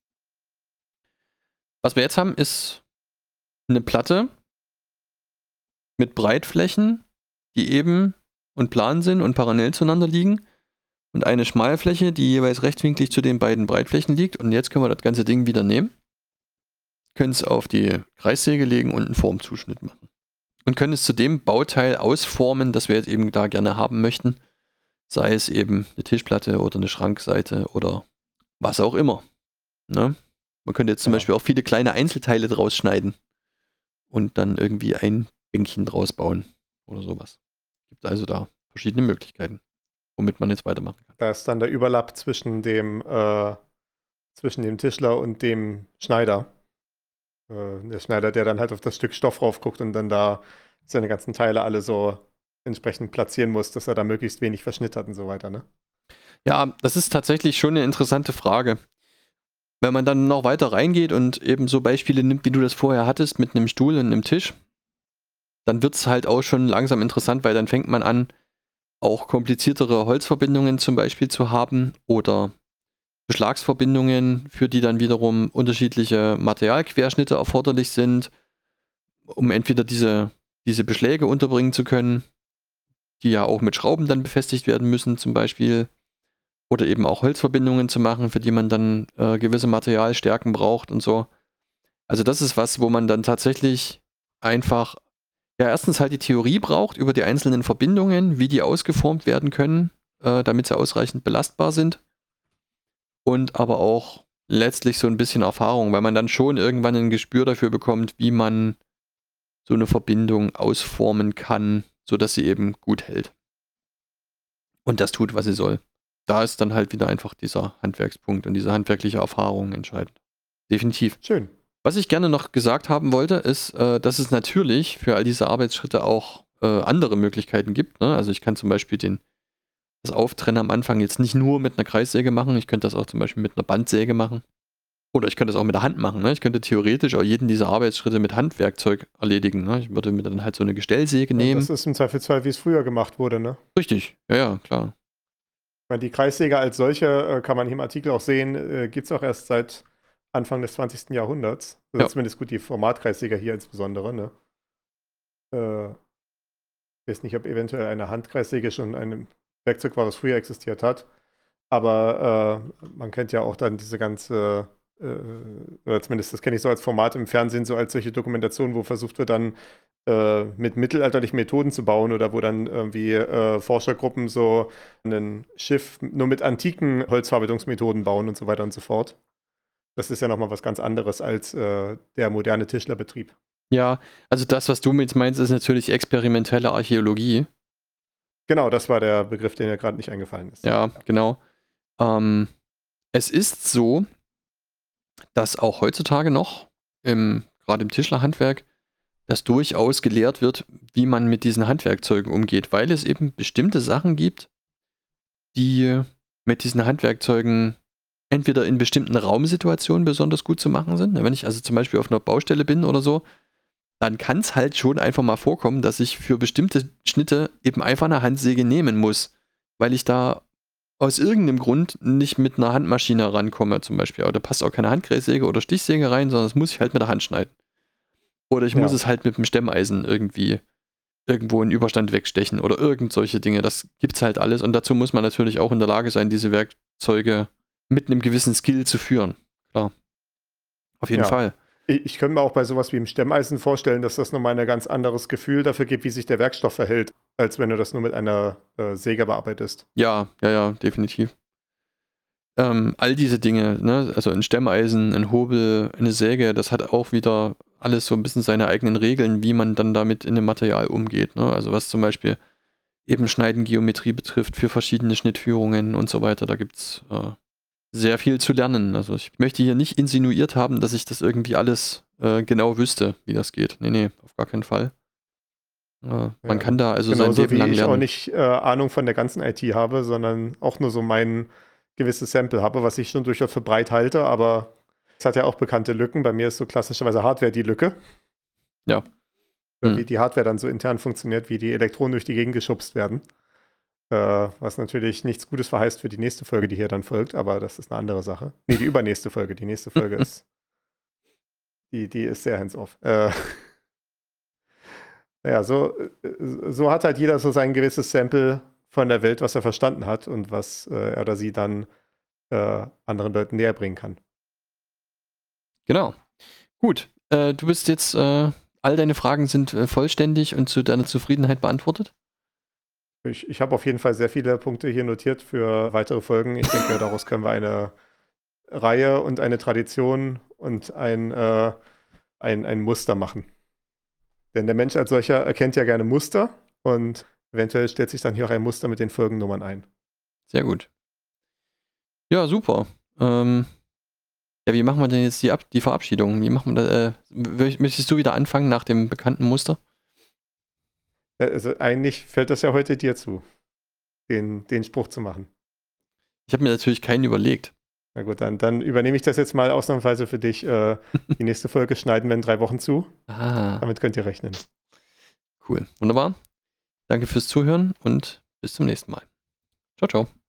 Was wir jetzt haben, ist eine Platte mit Breitflächen, die eben und plan sind und parallel zueinander liegen. Und eine Schmalfläche, die jeweils rechtwinklig zu den beiden Breitflächen liegt. Und jetzt können wir das ganze Ding wieder nehmen, können es auf die Kreissäge legen und einen Formzuschnitt machen. Und können es zu dem Bauteil ausformen, das wir jetzt eben da gerne haben möchten. Sei es eben eine Tischplatte oder eine Schrankseite oder was auch immer. Ne? Man könnte jetzt zum Ja. Beispiel auch viele kleine Einzelteile draus schneiden und dann irgendwie ein Bänkchen draus bauen oder sowas. Gibt also da verschiedene Möglichkeiten, womit man jetzt weitermachen kann. Da ist dann der Überlapp zwischen dem, äh, zwischen dem Tischler und dem Schneider. Äh, der Schneider, der dann halt auf das Stück Stoff raufguckt und dann da seine ganzen Teile alle so entsprechend platzieren muss, dass er da möglichst wenig Verschnitt hat und so weiter, ne? Ja, das ist tatsächlich schon eine interessante Frage. Wenn man dann noch weiter reingeht und eben so Beispiele nimmt, wie du das vorher hattest, mit einem Stuhl und einem Tisch, dann wird es halt auch schon langsam interessant, weil dann fängt man an, auch kompliziertere Holzverbindungen zum Beispiel zu haben oder Beschlagsverbindungen, für die dann wiederum unterschiedliche Materialquerschnitte erforderlich sind, um entweder diese, diese Beschläge unterbringen zu können, die ja auch mit Schrauben dann befestigt werden müssen zum Beispiel, oder eben auch Holzverbindungen zu machen, für die man dann äh, gewisse Materialstärken braucht und so. Also das ist was, wo man dann tatsächlich einfach, ja, erstens halt die Theorie braucht über die einzelnen Verbindungen, wie die ausgeformt werden können, äh, damit sie ausreichend belastbar sind. Und aber auch letztlich so ein bisschen Erfahrung, weil man dann schon irgendwann ein Gespür dafür bekommt, wie man so eine Verbindung ausformen kann, sodass sie eben gut hält. Und das tut, was sie soll. Da ist dann halt wieder einfach dieser Handwerkspunkt und diese handwerkliche Erfahrung entscheidend. Definitiv. Schön. Was ich gerne noch gesagt haben wollte, ist, äh, dass es natürlich für all diese Arbeitsschritte auch äh, andere Möglichkeiten gibt. Ne? Also ich kann zum Beispiel den, das Auftrennen am Anfang jetzt nicht nur mit einer Kreissäge machen, ich könnte das auch zum Beispiel mit einer Bandsäge machen. Oder ich könnte das auch mit der Hand machen. Ne? Ich könnte theoretisch auch jeden dieser Arbeitsschritte mit Handwerkzeug erledigen. Ne? Ich würde mir dann halt so eine Gestellsäge nehmen. Das ist im Zweifelsfall, wie es früher gemacht wurde, ne? Richtig, ja, ja, klar. Ich meine, die Kreissäge als solche, äh, kann man hier im Artikel auch sehen, äh, gibt es auch erst seit Anfang des zwanzigsten Jahrhunderts. Also Ja. zumindest gut die Formatkreissäger hier insbesondere, ne? Äh, ich weiß nicht, ob eventuell eine Handkreissäge schon ein Werkzeug war, was früher existiert hat. Aber äh, man kennt ja auch dann diese ganze, äh, oder zumindest das kenne ich so als Format im Fernsehen, so als solche Dokumentation, wo versucht wird dann äh, mit mittelalterlichen Methoden zu bauen oder wo dann irgendwie äh, Forschergruppen so ein Schiff nur mit antiken Holzverarbeitungsmethoden bauen und so weiter und so fort. Das ist ja nochmal was ganz anderes als äh, der moderne Tischlerbetrieb. Ja, also das, was du jetzt meinst, ist natürlich experimentelle Archäologie. Genau, das war der Begriff, der mir gerade nicht eingefallen ist. Ja, genau. Ähm, es ist so, dass auch heutzutage noch, im, gerade im Tischlerhandwerk, das durchaus gelehrt wird, wie man mit diesen Handwerkzeugen umgeht, weil es eben bestimmte Sachen gibt, die mit diesen Handwerkzeugen entweder in bestimmten Raumsituationen besonders gut zu machen sind. Wenn ich also zum Beispiel auf einer Baustelle bin oder so, dann kann es halt schon einfach mal vorkommen, dass ich für bestimmte Schnitte eben einfach eine Handsäge nehmen muss, weil ich da aus irgendeinem Grund nicht mit einer Handmaschine rankomme, zum Beispiel. Oder passt auch keine Handsäge oder Stichsäge rein, sondern das muss ich halt mit der Hand schneiden. Oder ich Ja. muss es halt mit dem Stemmeisen irgendwie irgendwo in Überstand wegstechen oder irgend solche Dinge. Das gibt's halt alles. Und dazu muss man natürlich auch in der Lage sein, diese Werkzeuge mit einem gewissen Skill zu führen. Klar. Auf jeden Ja. Fall. Ich, ich könnte mir auch bei sowas wie im Stemmeisen vorstellen, dass das nochmal ein ganz anderes Gefühl dafür gibt, wie sich der Werkstoff verhält, als wenn du das nur mit einer äh, Säge bearbeitest. Ja, ja, ja, definitiv. Ähm, all diese Dinge, ne, also ein Stemmeisen, ein Hobel, eine Säge, das hat auch wieder alles so ein bisschen seine eigenen Regeln, wie man dann damit in dem Material umgeht. Ne? Also was zum Beispiel eben Schneiden, Geometrie betrifft, für verschiedene Schnittführungen und so weiter, da gibt es äh, sehr viel zu lernen. Also ich möchte hier nicht insinuiert haben, dass ich das irgendwie alles äh, genau wüsste, wie das geht. Nee, nee, auf gar keinen Fall. Äh, man Ja, kann da also sein Genauso Leben wie lang ich lernen. auch nicht äh, Ahnung von der ganzen I T habe, sondern auch nur so mein gewisses Sample habe, was ich schon durchaus für breit halte, aber es hat ja auch bekannte Lücken. Bei mir ist so klassischerweise Hardware die Lücke. Ja. Äh, Hm. Wie die Hardware dann so intern funktioniert, wie die Elektronen durch die Gegend geschubst werden. Äh, was natürlich nichts Gutes verheißt für die nächste Folge, die hier dann folgt, aber das ist eine andere Sache. Nee, die übernächste Folge. Die nächste Folge ist, die, die ist sehr hands-off. Äh, naja, so, äh, so hat halt jeder so sein gewisses Sample von der Welt, was er verstanden hat und was äh, er oder sie dann äh, anderen Leuten näher bringen kann. Genau. Gut. Äh, du bist jetzt, äh, all deine Fragen sind äh, vollständig und zu deiner Zufriedenheit beantwortet? Ich, ich habe auf jeden Fall sehr viele Punkte hier notiert für weitere Folgen. Ich denke, daraus können wir eine Reihe und eine Tradition und ein, äh, ein, ein Muster machen. Denn der Mensch als solcher erkennt ja gerne Muster und eventuell stellt sich dann hier auch ein Muster mit den Folgennummern ein. Sehr gut. Ja, super. Ähm, ja, wie machen wir denn jetzt die, Ab die Verabschiedung? Wie machen wir das? Äh, möchtest du wieder anfangen nach dem bekannten Muster? Also eigentlich fällt das ja heute dir zu, den, den Spruch zu machen. Ich habe mir natürlich keinen überlegt. Na gut, dann, dann übernehme ich das jetzt mal ausnahmsweise für dich. Äh, die nächste Folge schneiden wir in drei Wochen zu. Ah, Damit könnt ihr rechnen. cool. Wunderbar. Danke fürs Zuhören und bis zum nächsten Mal. Ciao, ciao.